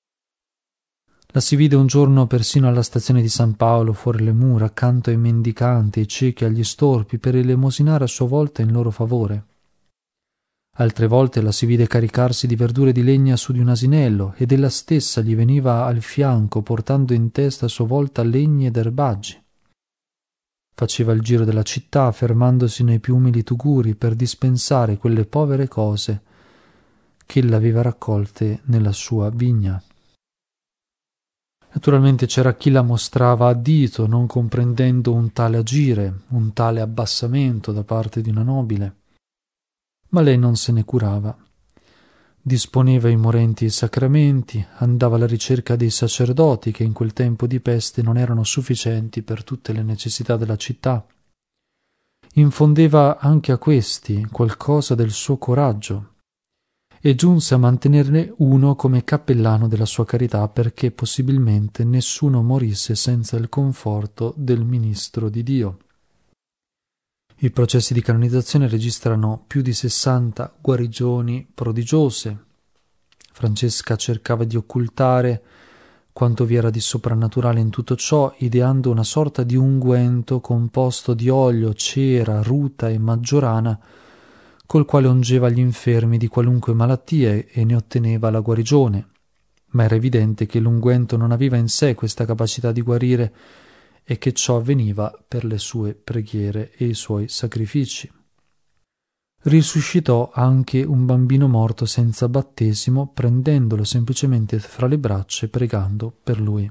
La si vide un giorno persino alla stazione di San Paolo, fuori le mura, accanto ai mendicanti, ai ciechi, agli storpi, per elemosinare a sua volta in loro favore. Altre volte la si vide caricarsi di verdure e di legna su di un asinello, ed ella stessa gli veniva al fianco, portando in testa a sua volta legni ed erbaggi. Faceva il giro della città, fermandosi nei più umili tuguri per dispensare quelle povere cose che ella aveva raccolte nella sua vigna. Naturalmente c'era chi la mostrava a dito, non comprendendo un tale agire, un tale abbassamento da parte di una nobile. Ma lei non se ne curava. Disponeva i morenti e i sacramenti, andava alla ricerca dei sacerdoti che in quel tempo di peste non erano sufficienti per tutte le necessità della città. Infondeva anche a questi qualcosa del suo coraggio e giunse a mantenerne uno come cappellano della sua carità perché possibilmente nessuno morisse senza il conforto del ministro di Dio. I processi di canonizzazione registrano più di 60 guarigioni prodigiose. Francesca cercava di occultare quanto vi era di soprannaturale in tutto ciò, ideando una sorta di unguento composto di olio, cera, ruta e maggiorana, col quale ungeva gli infermi di qualunque malattia e ne otteneva la guarigione. Ma era evidente che l'unguento non aveva in sé questa capacità di guarire e che ciò avveniva per le sue preghiere e i suoi sacrifici. Risuscitò anche un bambino morto senza battesimo, prendendolo semplicemente fra le braccia e pregando per lui.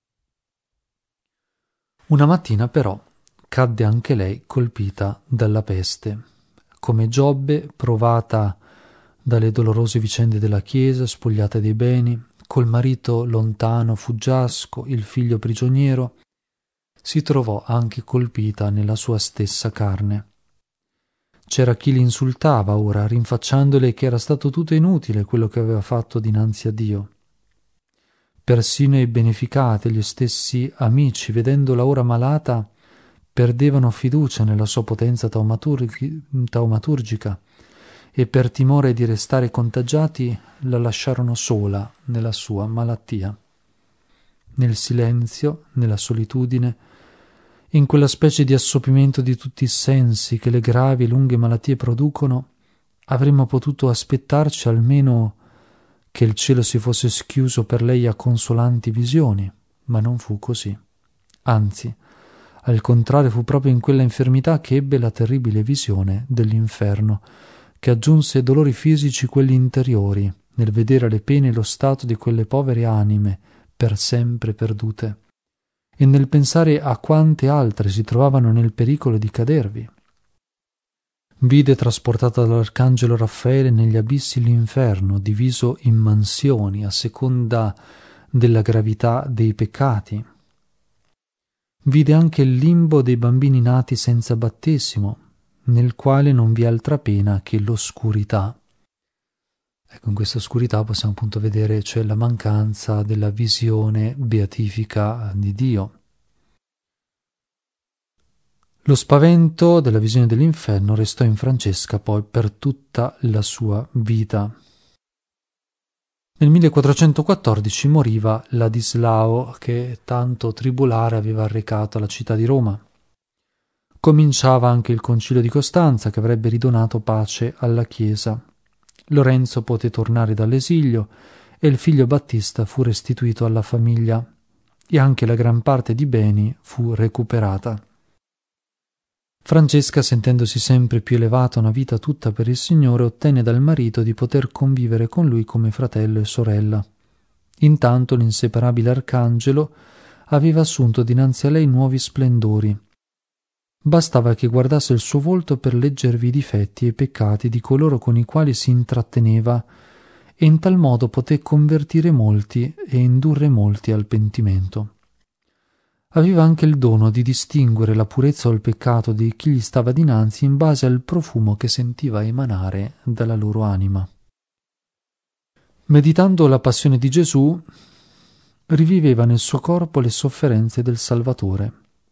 Una mattina però cadde anche lei colpita dalla peste. Come Giobbe, provata dalle dolorose vicende della Chiesa, spogliata dei beni, col marito lontano, fuggiasco, il figlio prigioniero, si trovò anche colpita nella sua stessa carne. C'era chi l'insultava ora, rinfacciandole che era stato tutto inutile quello che aveva fatto dinanzi a Dio. Persino i beneficati, gli stessi amici, vedendola ora malata, perdevano fiducia nella sua potenza taumaturgica e per timore di restare contagiati la lasciarono sola nella sua malattia. Nel silenzio, nella solitudine, in quella specie di assopimento di tutti i sensi che le gravi e lunghe malattie producono, avremmo potuto aspettarci almeno che il cielo si fosse schiuso per lei a consolanti visioni, ma non fu così. Anzi, al contrario, fu proprio in quella infermità che ebbe la terribile visione dell'inferno, che aggiunse dolori fisici quelli interiori, nel vedere le pene e lo stato di quelle povere anime per sempre perdute, e nel pensare a quante altre si trovavano nel pericolo di cadervi. Vide trasportata dall'arcangelo Raffaele negli abissi l'inferno, diviso in mansioni a seconda della gravità dei peccati. Vide anche il limbo dei bambini nati senza battesimo, nel quale non vi è altra pena che l'oscurità. Ecco, in questa oscurità possiamo appunto vedere, cioè, la mancanza della visione beatifica di Dio. Lo spavento della visione dell'inferno restò in Francesca poi per tutta la sua vita. Nel 1414 moriva Ladislao, che tanto tribulare aveva arrecato alla città di Roma. Cominciava anche il concilio di Costanza, che avrebbe ridonato pace alla Chiesa. Lorenzo poté tornare dall'esilio e il figlio Battista fu restituito alla famiglia, e anche la gran parte di beni fu recuperata. Francesca, sentendosi sempre più elevata a una vita tutta per il Signore, ottenne dal marito di poter convivere con lui come fratello e sorella. Intanto l'inseparabile arcangelo aveva assunto dinanzi a lei nuovi splendori. Bastava che guardasse il suo volto per leggervi i difetti e i peccati di coloro con i quali si intratteneva, e in tal modo poté convertire molti e indurre molti al pentimento. Aveva anche il dono di distinguere la purezza o il peccato di chi gli stava dinanzi in base al profumo che sentiva emanare dalla loro anima. Meditando la passione di Gesù, riviveva nel suo corpo le sofferenze del Salvatore.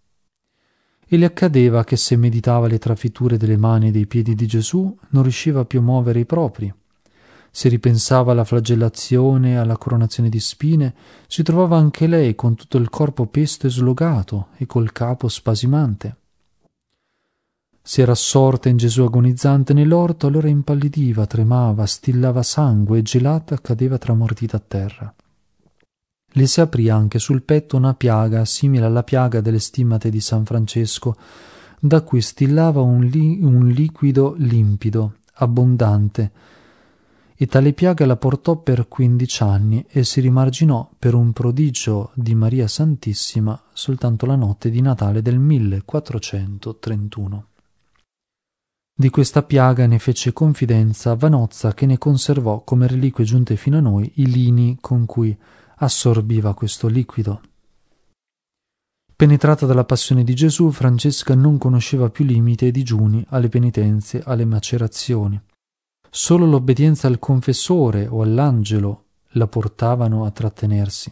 E le accadeva che se meditava le trafiture delle mani e dei piedi di Gesù non riusciva più a muovere i propri. Se ripensava alla flagellazione e alla coronazione di spine, si trovava anche lei con tutto il corpo pesto e slogato e col capo spasimante. Se era assorta in Gesù agonizzante nell'orto, allora impallidiva, tremava, stillava sangue e gelata cadeva tramortita a terra. Le si aprì anche sul petto una piaga simile alla piaga delle stimmate di San Francesco, da cui stillava un liquido limpido, abbondante, e tale piaga la portò per 15 anni e si rimarginò per un prodigio di Maria Santissima soltanto la notte di Natale del 1431. Di questa piaga ne fece confidenza Vanozza, che ne conservò come reliquie giunte fino a noi i lini con cui assorbiva questo liquido. Penetrata dalla passione di Gesù, Francesca non conosceva più limiti ai digiuni, alle penitenze, alle macerazioni. Solo l'obbedienza al confessore o all'angelo la portavano a trattenersi.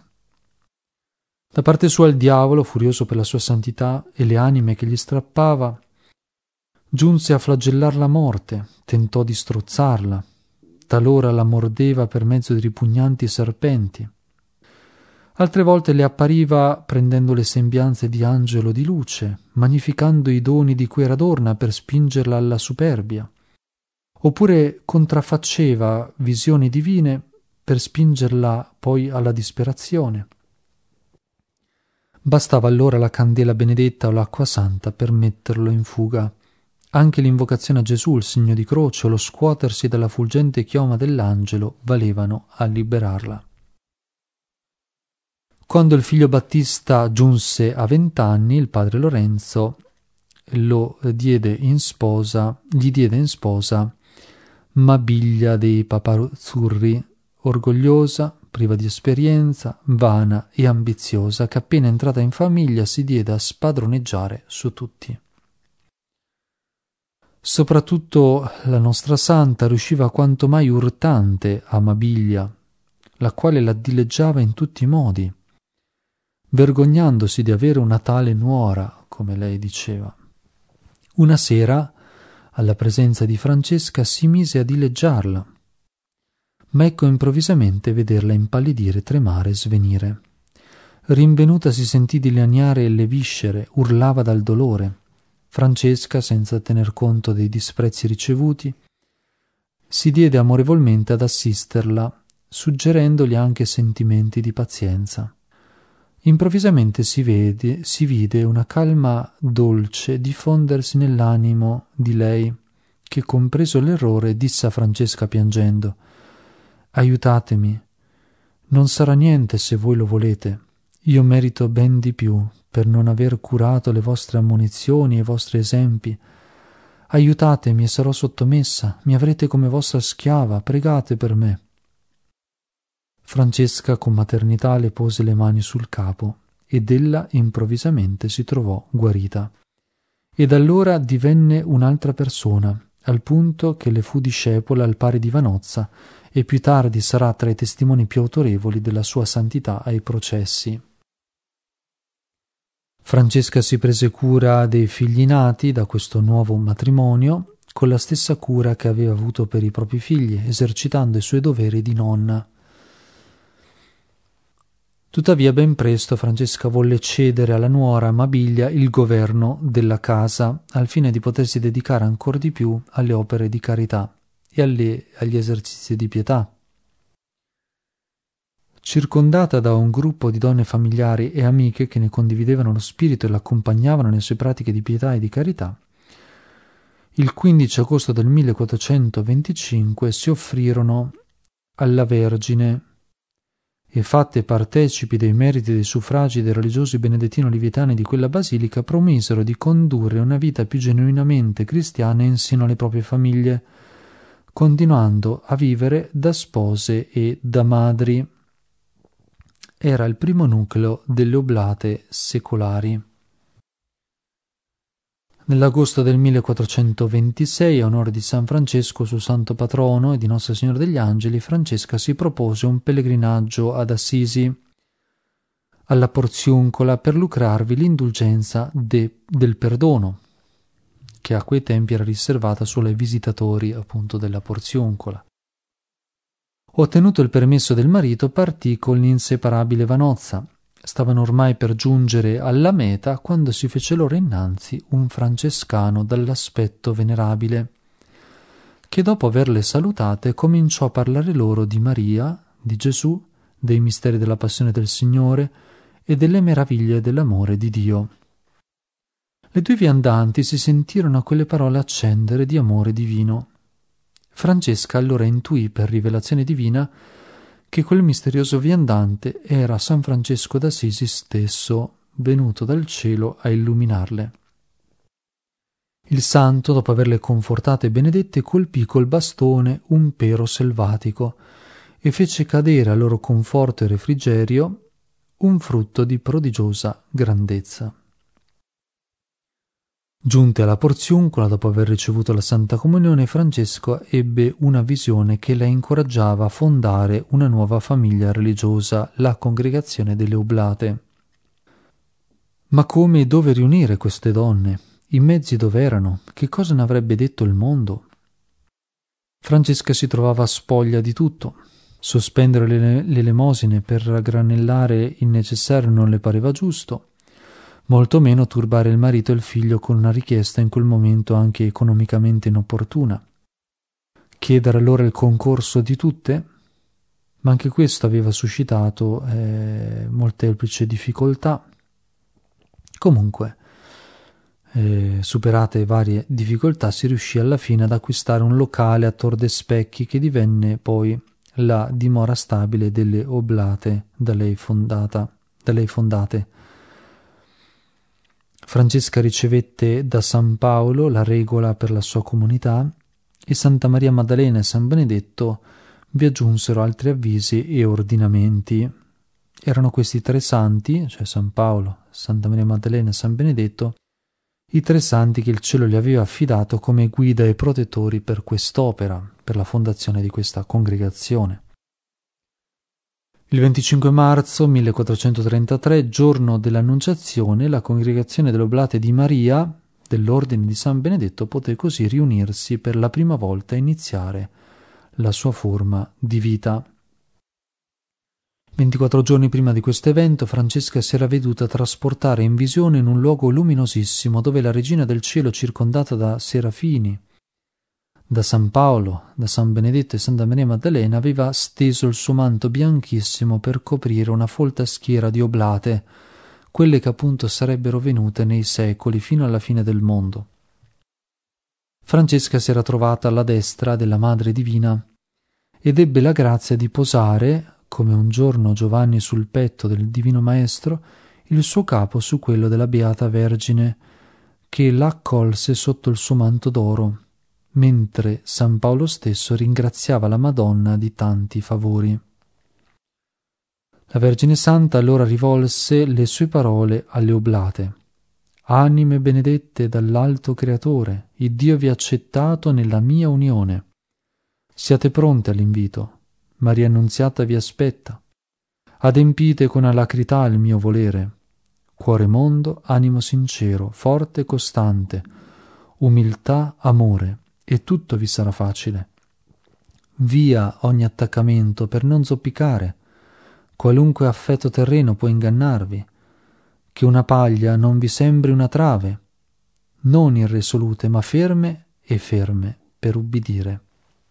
Da parte sua il diavolo, furioso per la sua santità e le anime che gli strappava, giunse a flagellar la morte, tentò di strozzarla, talora la mordeva per mezzo di ripugnanti serpenti. Altre volte le appariva prendendo le sembianze di angelo di luce, magnificando i doni di cui era adorna per spingerla alla superbia, oppure contraffaceva visioni divine per spingerla poi alla disperazione. Bastava allora la candela benedetta o l'acqua santa per metterlo in fuga. Anche l'invocazione a Gesù, il segno di croce o lo scuotersi dalla fulgente chioma dell'angelo valevano a liberarla. Quando il figlio Battista giunse a 20 anni, il padre Lorenzo gli diede in sposa Mabiglia dei Papazzurri, orgogliosa, priva di esperienza, vana e ambiziosa, che appena entrata in famiglia si diede a spadroneggiare su tutti. Soprattutto la nostra santa riusciva quanto mai urtante a Mabiglia. la quale la dileggiava in tutti i modi, vergognandosi di avere una tale nuora, come lei diceva. Una sera, alla presenza di Francesca, si mise a dileggiarla, ma ecco improvvisamente vederla impallidire, tremare e svenire. Rinvenuta si sentì dilaniare le viscere, urlava dal dolore. Francesca, senza tener conto dei disprezzi ricevuti, si diede amorevolmente ad assisterla, suggerendogli anche sentimenti di pazienza. Improvvisamente si vide una calma dolce diffondersi nell'animo di lei, che, compreso l'errore, disse a Francesca piangendo: «Aiutatemi, non sarà niente se voi lo volete. Io merito ben di più per non aver curato le vostre ammonizioni e i vostri esempi. Aiutatemi e sarò sottomessa, mi avrete come vostra schiava, pregate per me». Francesca con maternità le pose le mani sul capo ed ella improvvisamente si trovò guarita. E da allora divenne un'altra persona, al punto che le fu discepola al pari di Vanozza e più tardi sarà tra i testimoni più autorevoli della sua santità ai processi. Francesca si prese cura dei figli nati da questo nuovo matrimonio con la stessa cura che aveva avuto per i propri figli, esercitando i suoi doveri di nonna. Tuttavia ben presto Francesca volle cedere alla nuora Amabilia il governo della casa, al fine di potersi dedicare ancor di più alle opere di carità e agli esercizi di pietà. Circondata da un gruppo di donne familiari e amiche che ne condividevano lo spirito e l'accompagnavano nelle sue pratiche di pietà e di carità, il 15 agosto del 1425 si offrirono alla Vergine e, fatte partecipi dei meriti dei suffragi dei religiosi benedettino-livietani di quella basilica, promisero di condurre una vita più genuinamente cristiana in seno alle proprie famiglie, continuando a vivere da spose e da madri. Era il primo nucleo delle oblate secolari. Nell'agosto del 1426, a onore di San Francesco, suo santo patrono, e di Nostra Signora degli Angeli, Francesca si propose un pellegrinaggio ad Assisi, alla Porziuncola, per lucrarvi l'indulgenza del perdono, che a quei tempi era riservata solo ai visitatori, appunto, della Porziuncola. Ottenuto il permesso del marito, partì con l'inseparabile Vanozza. Stavano ormai per giungere alla meta quando si fece loro innanzi un francescano dall'aspetto venerabile, che dopo averle salutate cominciò a parlare loro di Maria, di Gesù, dei misteri della passione del Signore e delle meraviglie dell'amore di Dio. Le due viandanti si sentirono a quelle parole accendere di amore divino. Francesca allora intuì per rivelazione divina che quel misterioso viandante era San Francesco d'Assisi stesso, venuto dal cielo a illuminarle. Il santo, dopo averle confortate e benedette, colpì col bastone un pero selvatico e fece cadere a loro conforto e refrigerio un frutto di prodigiosa grandezza. Giunte alla Porziuncola, dopo aver ricevuto la Santa Comunione, Francesco ebbe una visione che la incoraggiava a fondare una nuova famiglia religiosa, la Congregazione delle Oblate. Ma come e dove riunire queste donne? I mezzi dove erano? Che cosa ne avrebbe detto il mondo? Francesca si trovava spoglia di tutto. Sospendere le elemosine per raggranellare il necessario non le pareva giusto, molto meno turbare il marito e il figlio con una richiesta in quel momento anche economicamente inopportuna. Chiedere allora il concorso di tutte? Ma anche questo aveva suscitato molteplici difficoltà. Comunque, superate varie difficoltà, si riuscì alla fine ad acquistare un locale a Tor de Specchi, che divenne poi la dimora stabile delle Oblate da lei fondate. Francesca ricevette da San Paolo la regola per la sua comunità e Santa Maria Maddalena e San Benedetto vi aggiunsero altri avvisi e ordinamenti. Erano questi tre santi, cioè San Paolo, Santa Maria Maddalena e San Benedetto, i tre santi che il cielo gli aveva affidato come guida e protettori per quest'opera, per la fondazione di questa congregazione. Il 25 marzo 1433, giorno dell'Annunciazione, la congregazione dell'Oblate di Maria dell'Ordine di San Benedetto poté così riunirsi per la prima volta e iniziare la sua forma di vita. 24 giorni prima di questo evento, Francesca si era veduta trasportare in visione in un luogo luminosissimo, dove la Regina del Cielo, circondata da serafini, da San Paolo, da San Benedetto e Santa Maria Maddalena, aveva steso il suo manto bianchissimo per coprire una folta schiera di oblate, quelle che appunto sarebbero venute nei secoli fino alla fine del mondo. Francesca si era trovata alla destra della Madre Divina ed ebbe la grazia di posare, come un giorno Giovanni sul petto del Divino Maestro, il suo capo su quello della Beata Vergine, che l'accolse sotto il suo manto d'oro, mentre San Paolo stesso ringraziava la Madonna di tanti favori. La Vergine Santa allora rivolse le sue parole alle oblate: «Anime benedette dall'alto Creatore, il Dio vi ha accettato nella mia unione. Siate pronte all'invito, Maria Annunziata vi aspetta. Adempite con alacrità il mio volere. Cuore mondo, animo sincero, forte e costante, umiltà, amore, e tutto vi sarà facile. Via ogni attaccamento per non zoppicare. Qualunque affetto terreno può ingannarvi. Che una paglia non vi sembri una trave. Non irresolute, ma ferme e ferme per ubbidire».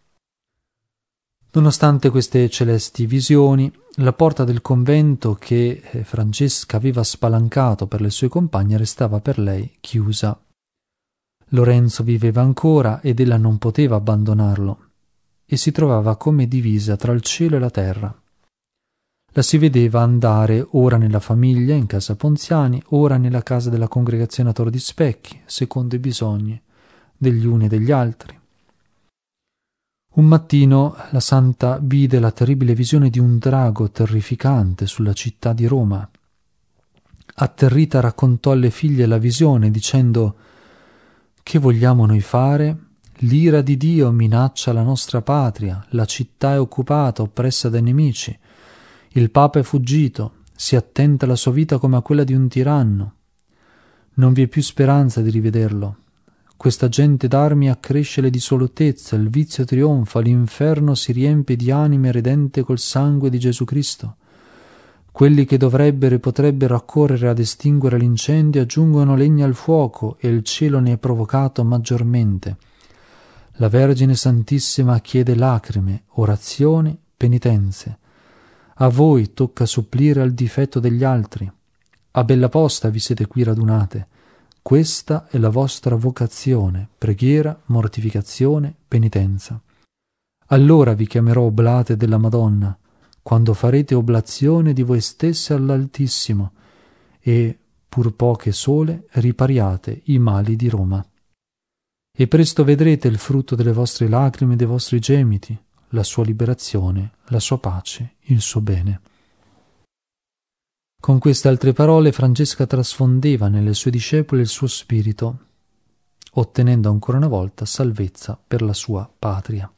Nonostante queste celesti visioni, la porta del convento che Francesca aveva spalancato per le sue compagne restava per lei chiusa. Lorenzo viveva ancora ed ella non poteva abbandonarlo, e si trovava come divisa tra il cielo e la terra. La si vedeva andare ora nella famiglia, in casa Ponziani, ora nella casa della congregazione a Tor di Specchi, secondo i bisogni degli uni e degli altri. Un mattino la santa vide la terribile visione di un drago terrificante sulla città di Roma. Atterrita raccontò alle figlie la visione, dicendo: «Che vogliamo noi fare? L'ira di Dio minaccia la nostra patria, la città è occupata, oppressa dai nemici, il Papa è fuggito, si attenta alla sua vita come a quella di un tiranno. Non vi è più speranza di rivederlo. Questa gente d'armi accresce le dissolutezze, il vizio trionfa, l'inferno si riempie di anime redente col sangue di Gesù Cristo. Quelli che dovrebbero e potrebbero accorrere ad estinguere l'incendio aggiungono legna al fuoco e il cielo ne è provocato maggiormente. La Vergine Santissima chiede lacrime, orazioni, penitenze. A voi tocca supplire al difetto degli altri. A bella posta vi siete qui radunate. Questa è la vostra vocazione, preghiera, mortificazione, penitenza. Allora vi chiamerò oblate della Madonna, quando farete oblazione di voi stesse all'Altissimo, e, pur poche sole, ripariate i mali di Roma. E presto vedrete il frutto delle vostre lacrime e dei vostri gemiti, la sua liberazione, la sua pace, il suo bene». Con queste altre parole Francesca trasfondeva nelle sue discepole il suo spirito, ottenendo ancora una volta salvezza per la sua patria.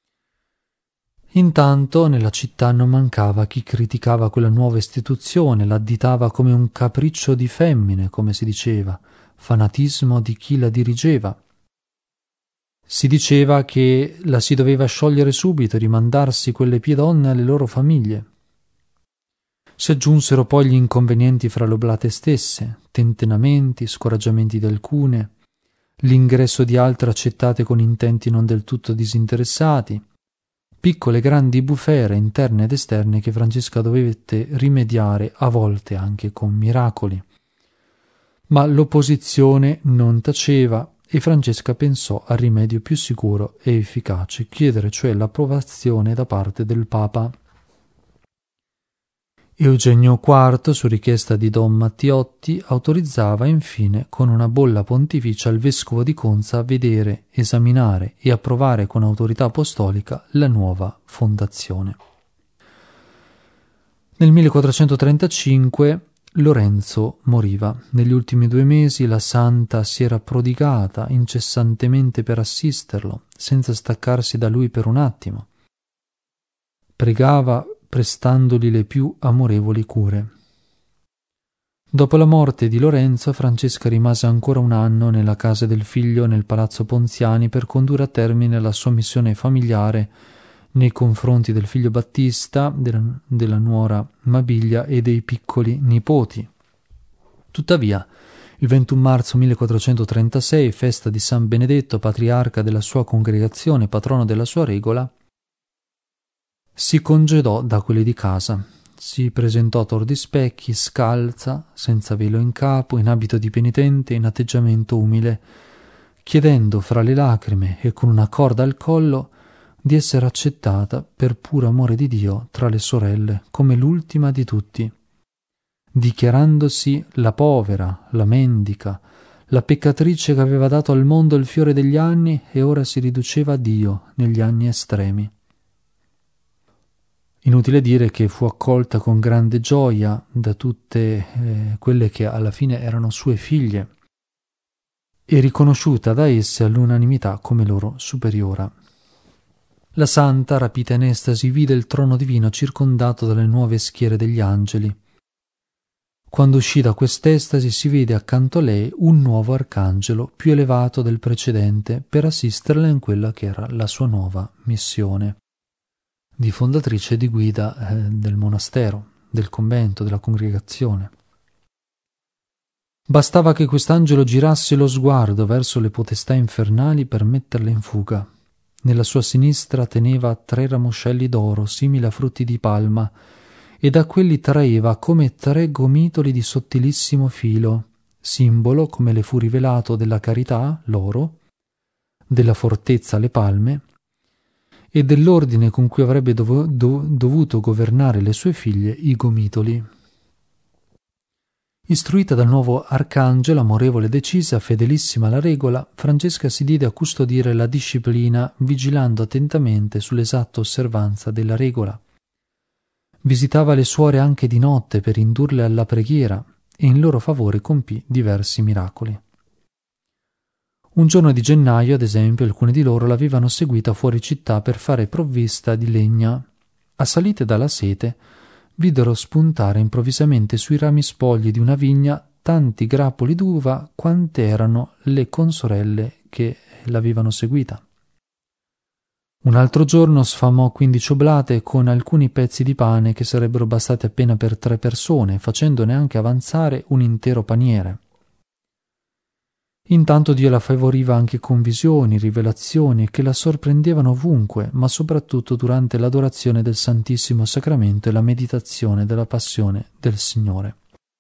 Intanto nella città non mancava chi criticava quella nuova istituzione, l'additava come un capriccio di femmine, come si diceva, fanatismo di chi la dirigeva. Si diceva che la si doveva sciogliere subito e rimandarsi quelle pie donne alle loro famiglie. Si aggiunsero poi gli inconvenienti fra le oblate stesse, tentennamenti, scoraggiamenti di alcune, l'ingresso di altre accettate con intenti non del tutto disinteressati, piccole e grandi bufere interne ed esterne che Francesca dovette rimediare a volte anche con miracoli. Ma l'opposizione non taceva e Francesca pensò al rimedio più sicuro e efficace, chiedere cioè l'approvazione da parte del Papa. Eugenio IV, su richiesta di Don Mattiotti, autorizzava infine con una bolla pontificia il vescovo di Conza a vedere, esaminare e approvare con autorità apostolica la nuova fondazione. Nel 1435 Lorenzo moriva. Negli ultimi 2 mesi la santa si era prodigata incessantemente per assisterlo, senza staccarsi da lui per un attimo. Pregava prestandogli le più amorevoli cure. Dopo la morte di Lorenzo, Francesca rimase ancora un anno nella casa del figlio nel palazzo Ponziani per condurre a termine la sua missione familiare nei confronti del figlio Battista, della nuora Mabiglia e dei piccoli nipoti. Tuttavia, il 21 marzo 1436, festa di San Benedetto, patriarca della sua congregazione, patrono della sua regola, si congedò da quelli di casa. Si presentò a tor di specchi, scalza, senza velo in capo, in abito di penitente, in atteggiamento umile, chiedendo fra le lacrime e con una corda al collo di essere accettata per puro amore di Dio tra le sorelle, come l'ultima di tutti, dichiarandosi la povera, la mendica, la peccatrice che aveva dato al mondo il fiore degli anni e ora si riduceva a Dio negli anni estremi. Inutile dire che fu accolta con grande gioia da tutte quelle che alla fine erano sue figlie e riconosciuta da esse all'unanimità come loro superiora. La santa, rapita in estasi, vide il trono divino circondato dalle nuove schiere degli angeli. Quando uscì da quest'estasi si vede accanto a lei un nuovo arcangelo più elevato del precedente per assisterla in quella che era la sua nuova missione di fondatrice e di guida del monastero, del convento, della congregazione. Bastava che quest'angelo girasse lo sguardo verso le potestà infernali per metterle in fuga. Nella sua sinistra teneva 3 ramoscelli d'oro simili a frutti di palma e da quelli traeva come 3 gomitoli di sottilissimo filo, simbolo, come le fu rivelato, della carità, l'oro, della fortezza, le palme, e dell'ordine con cui avrebbe dovuto governare le sue figlie, i gomitoli. Istruita dal nuovo arcangelo, amorevole e decisa, fedelissima alla regola, Francesca si diede a custodire la disciplina, vigilando attentamente sull'esatta osservanza della regola. Visitava le suore anche di notte per indurle alla preghiera e in loro favore compì diversi miracoli. Un giorno di gennaio, ad esempio, alcune di loro l'avevano seguita fuori città per fare provvista di legna. Assalite dalla sete, videro spuntare improvvisamente sui rami spogli di una vigna tanti grappoli d'uva quante erano le consorelle che l'avevano seguita. Un altro giorno sfamò 15 oblate con alcuni pezzi di pane che sarebbero bastati appena per 3 persone, facendone anche avanzare un intero paniere. Intanto Dio la favoriva anche con visioni, rivelazioni che la sorprendevano ovunque, ma soprattutto durante l'adorazione del Santissimo Sacramento e la meditazione della passione del Signore.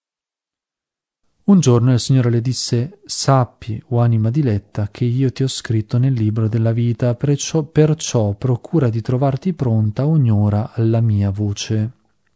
Un giorno il Signore le disse: «Sappi, o anima diletta, che io ti ho scritto nel libro della vita, perciò procura di trovarti pronta ogni ora alla mia voce».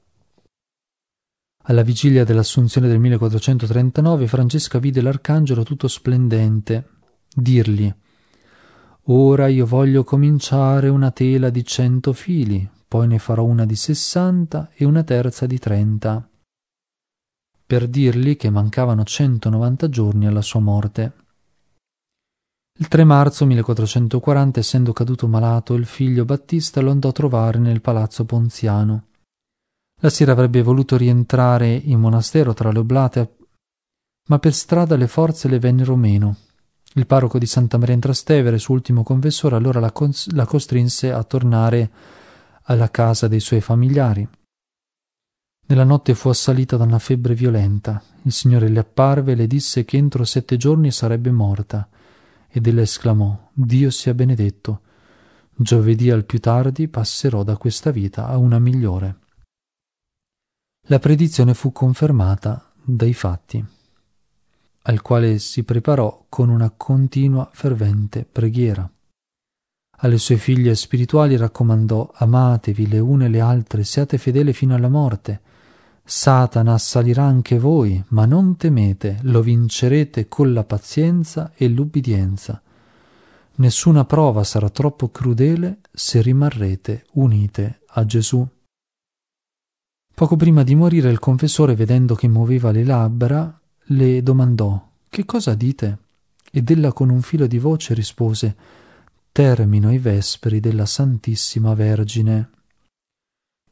Alla vigilia dell'Assunzione del 1439, Francesca vide l'arcangelo tutto splendente dirgli: «Ora io voglio cominciare una tela di 100 fili, poi ne farò una di 60 e una terza di 30, per dirgli che mancavano 190 giorni alla sua morte». Il 3 marzo 1440, essendo caduto malato, il figlio Battista lo andò a trovare nel palazzo Ponziano. La sera avrebbe voluto rientrare in monastero tra le oblate, ma per strada le forze le vennero meno. Il parroco di Santa Maria in Trastevere, suo ultimo confessore, allora la costrinse a tornare alla casa dei suoi familiari. Nella notte fu assalita da una febbre violenta. Il Signore le apparve e le disse che entro 7 giorni sarebbe morta, ed ella esclamò: «Dio sia benedetto! Giovedì al più tardi passerò da questa vita a una migliore». La predizione fu confermata dai fatti, al quale si preparò con una continua fervente preghiera. Alle sue figlie spirituali raccomandò: «Amatevi le une le altre, siate fedeli fino alla morte. Satana assalirà anche voi, ma non temete, lo vincerete con la pazienza e l'ubbidienza. Nessuna prova sarà troppo crudele se rimarrete unite a Gesù». Poco prima di morire il confessore, vedendo che muoveva le labbra, le domandò: «Che cosa dite?» Ed ella con un filo di voce rispose: «Termino i vesperi della Santissima Vergine».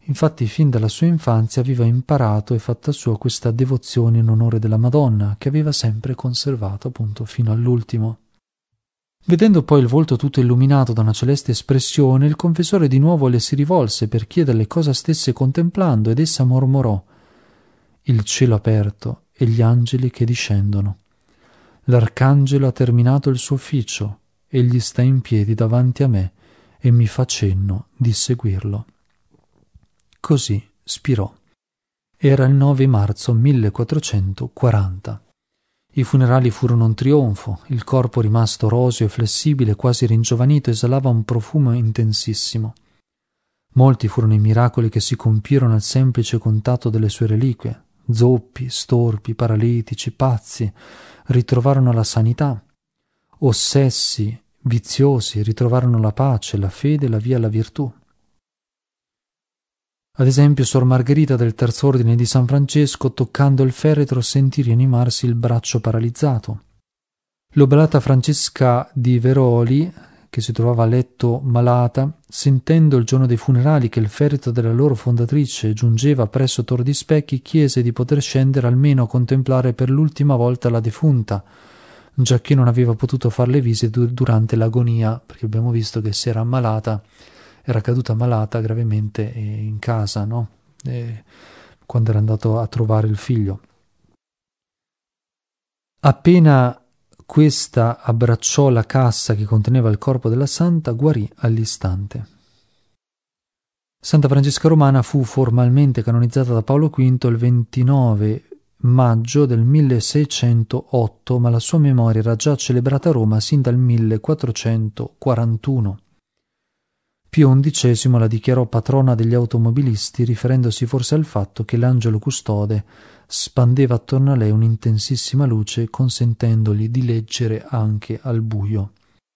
Infatti, fin dalla sua infanzia aveva imparato e fatta sua questa devozione in onore della Madonna, che aveva sempre conservato appunto fino all'ultimo. Vedendo poi il volto tutto illuminato da una celeste espressione, il confessore di nuovo le si rivolse per chiederle cosa stesse contemplando, ed essa mormorò: il cielo aperto e gli angeli che discendono. L'arcangelo ha terminato il suo ufficio, egli sta in piedi davanti a me e mi fa cenno di seguirlo. Così spirò. Era il 9 marzo 1440. I funerali furono un trionfo, il corpo rimasto roseo e flessibile, quasi ringiovanito, esalava un profumo intensissimo. Molti furono i miracoli che si compirono al semplice contatto delle sue reliquie. Zoppi, storpi, paralitici, pazzi ritrovarono la sanità. Ossessi, viziosi ritrovarono la pace, la fede e la via alla virtù. Ad esempio, Sor Margherita del Terzo Ordine di San Francesco, toccando il feretro, sentì rianimarsi il braccio paralizzato. L'oblata Francesca di Veroli, che si trovava a letto malata, sentendo il giorno dei funerali che il feretro della loro fondatrice giungeva presso Tor di Specchi, chiese di poter scendere almeno a contemplare per l'ultima volta la defunta, giacché non aveva potuto farle visite durante l'agonia, perché abbiamo visto che si era ammalata, era caduta malata gravemente in casa, no? Quando era andato a trovare il figlio. Appena questa abbracciò la cassa che conteneva il corpo della santa, guarì all'istante. Santa Francesca Romana fu formalmente canonizzata da Paolo V il 29 maggio del 1608, ma la sua memoria era già celebrata a Roma sin dal 1441. Pio XI la dichiarò patrona degli automobilisti, riferendosi forse al fatto che l'angelo custode spandeva attorno a lei un'intensissima luce, consentendogli di leggere anche al buio.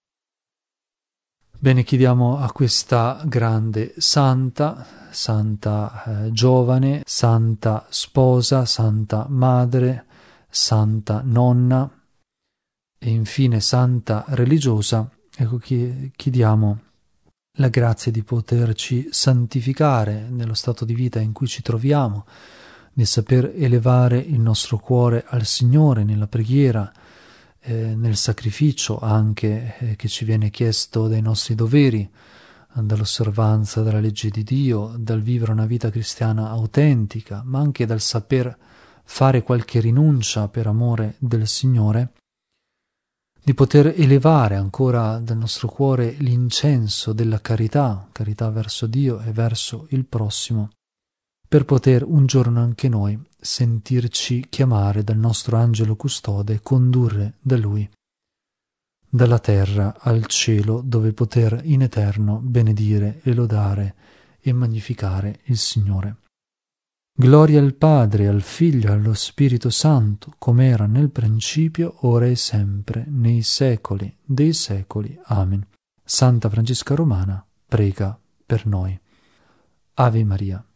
Bene, chiediamo a questa grande santa giovane, santa sposa, santa madre, santa nonna e infine santa religiosa, ecco, chiediamo la grazia di poterci santificare nello stato di vita in cui ci troviamo, di saper elevare il nostro cuore al Signore nella preghiera, nel sacrificio anche che ci viene chiesto dai nostri doveri, dall'osservanza della legge di Dio, dal vivere una vita cristiana autentica, ma anche dal saper fare qualche rinuncia per amore del Signore, di poter elevare ancora dal nostro cuore l'incenso della carità verso Dio e verso il prossimo, per poter un giorno anche noi sentirci chiamare dal nostro angelo custode e condurre da lui dalla terra al cielo, dove poter in eterno benedire e lodare e magnificare il Signore. Gloria al Padre, al Figlio e allo Spirito Santo, come era nel principio, ora e sempre, nei secoli dei secoli. Amen. Santa Francesca Romana, prega per noi. Ave Maria.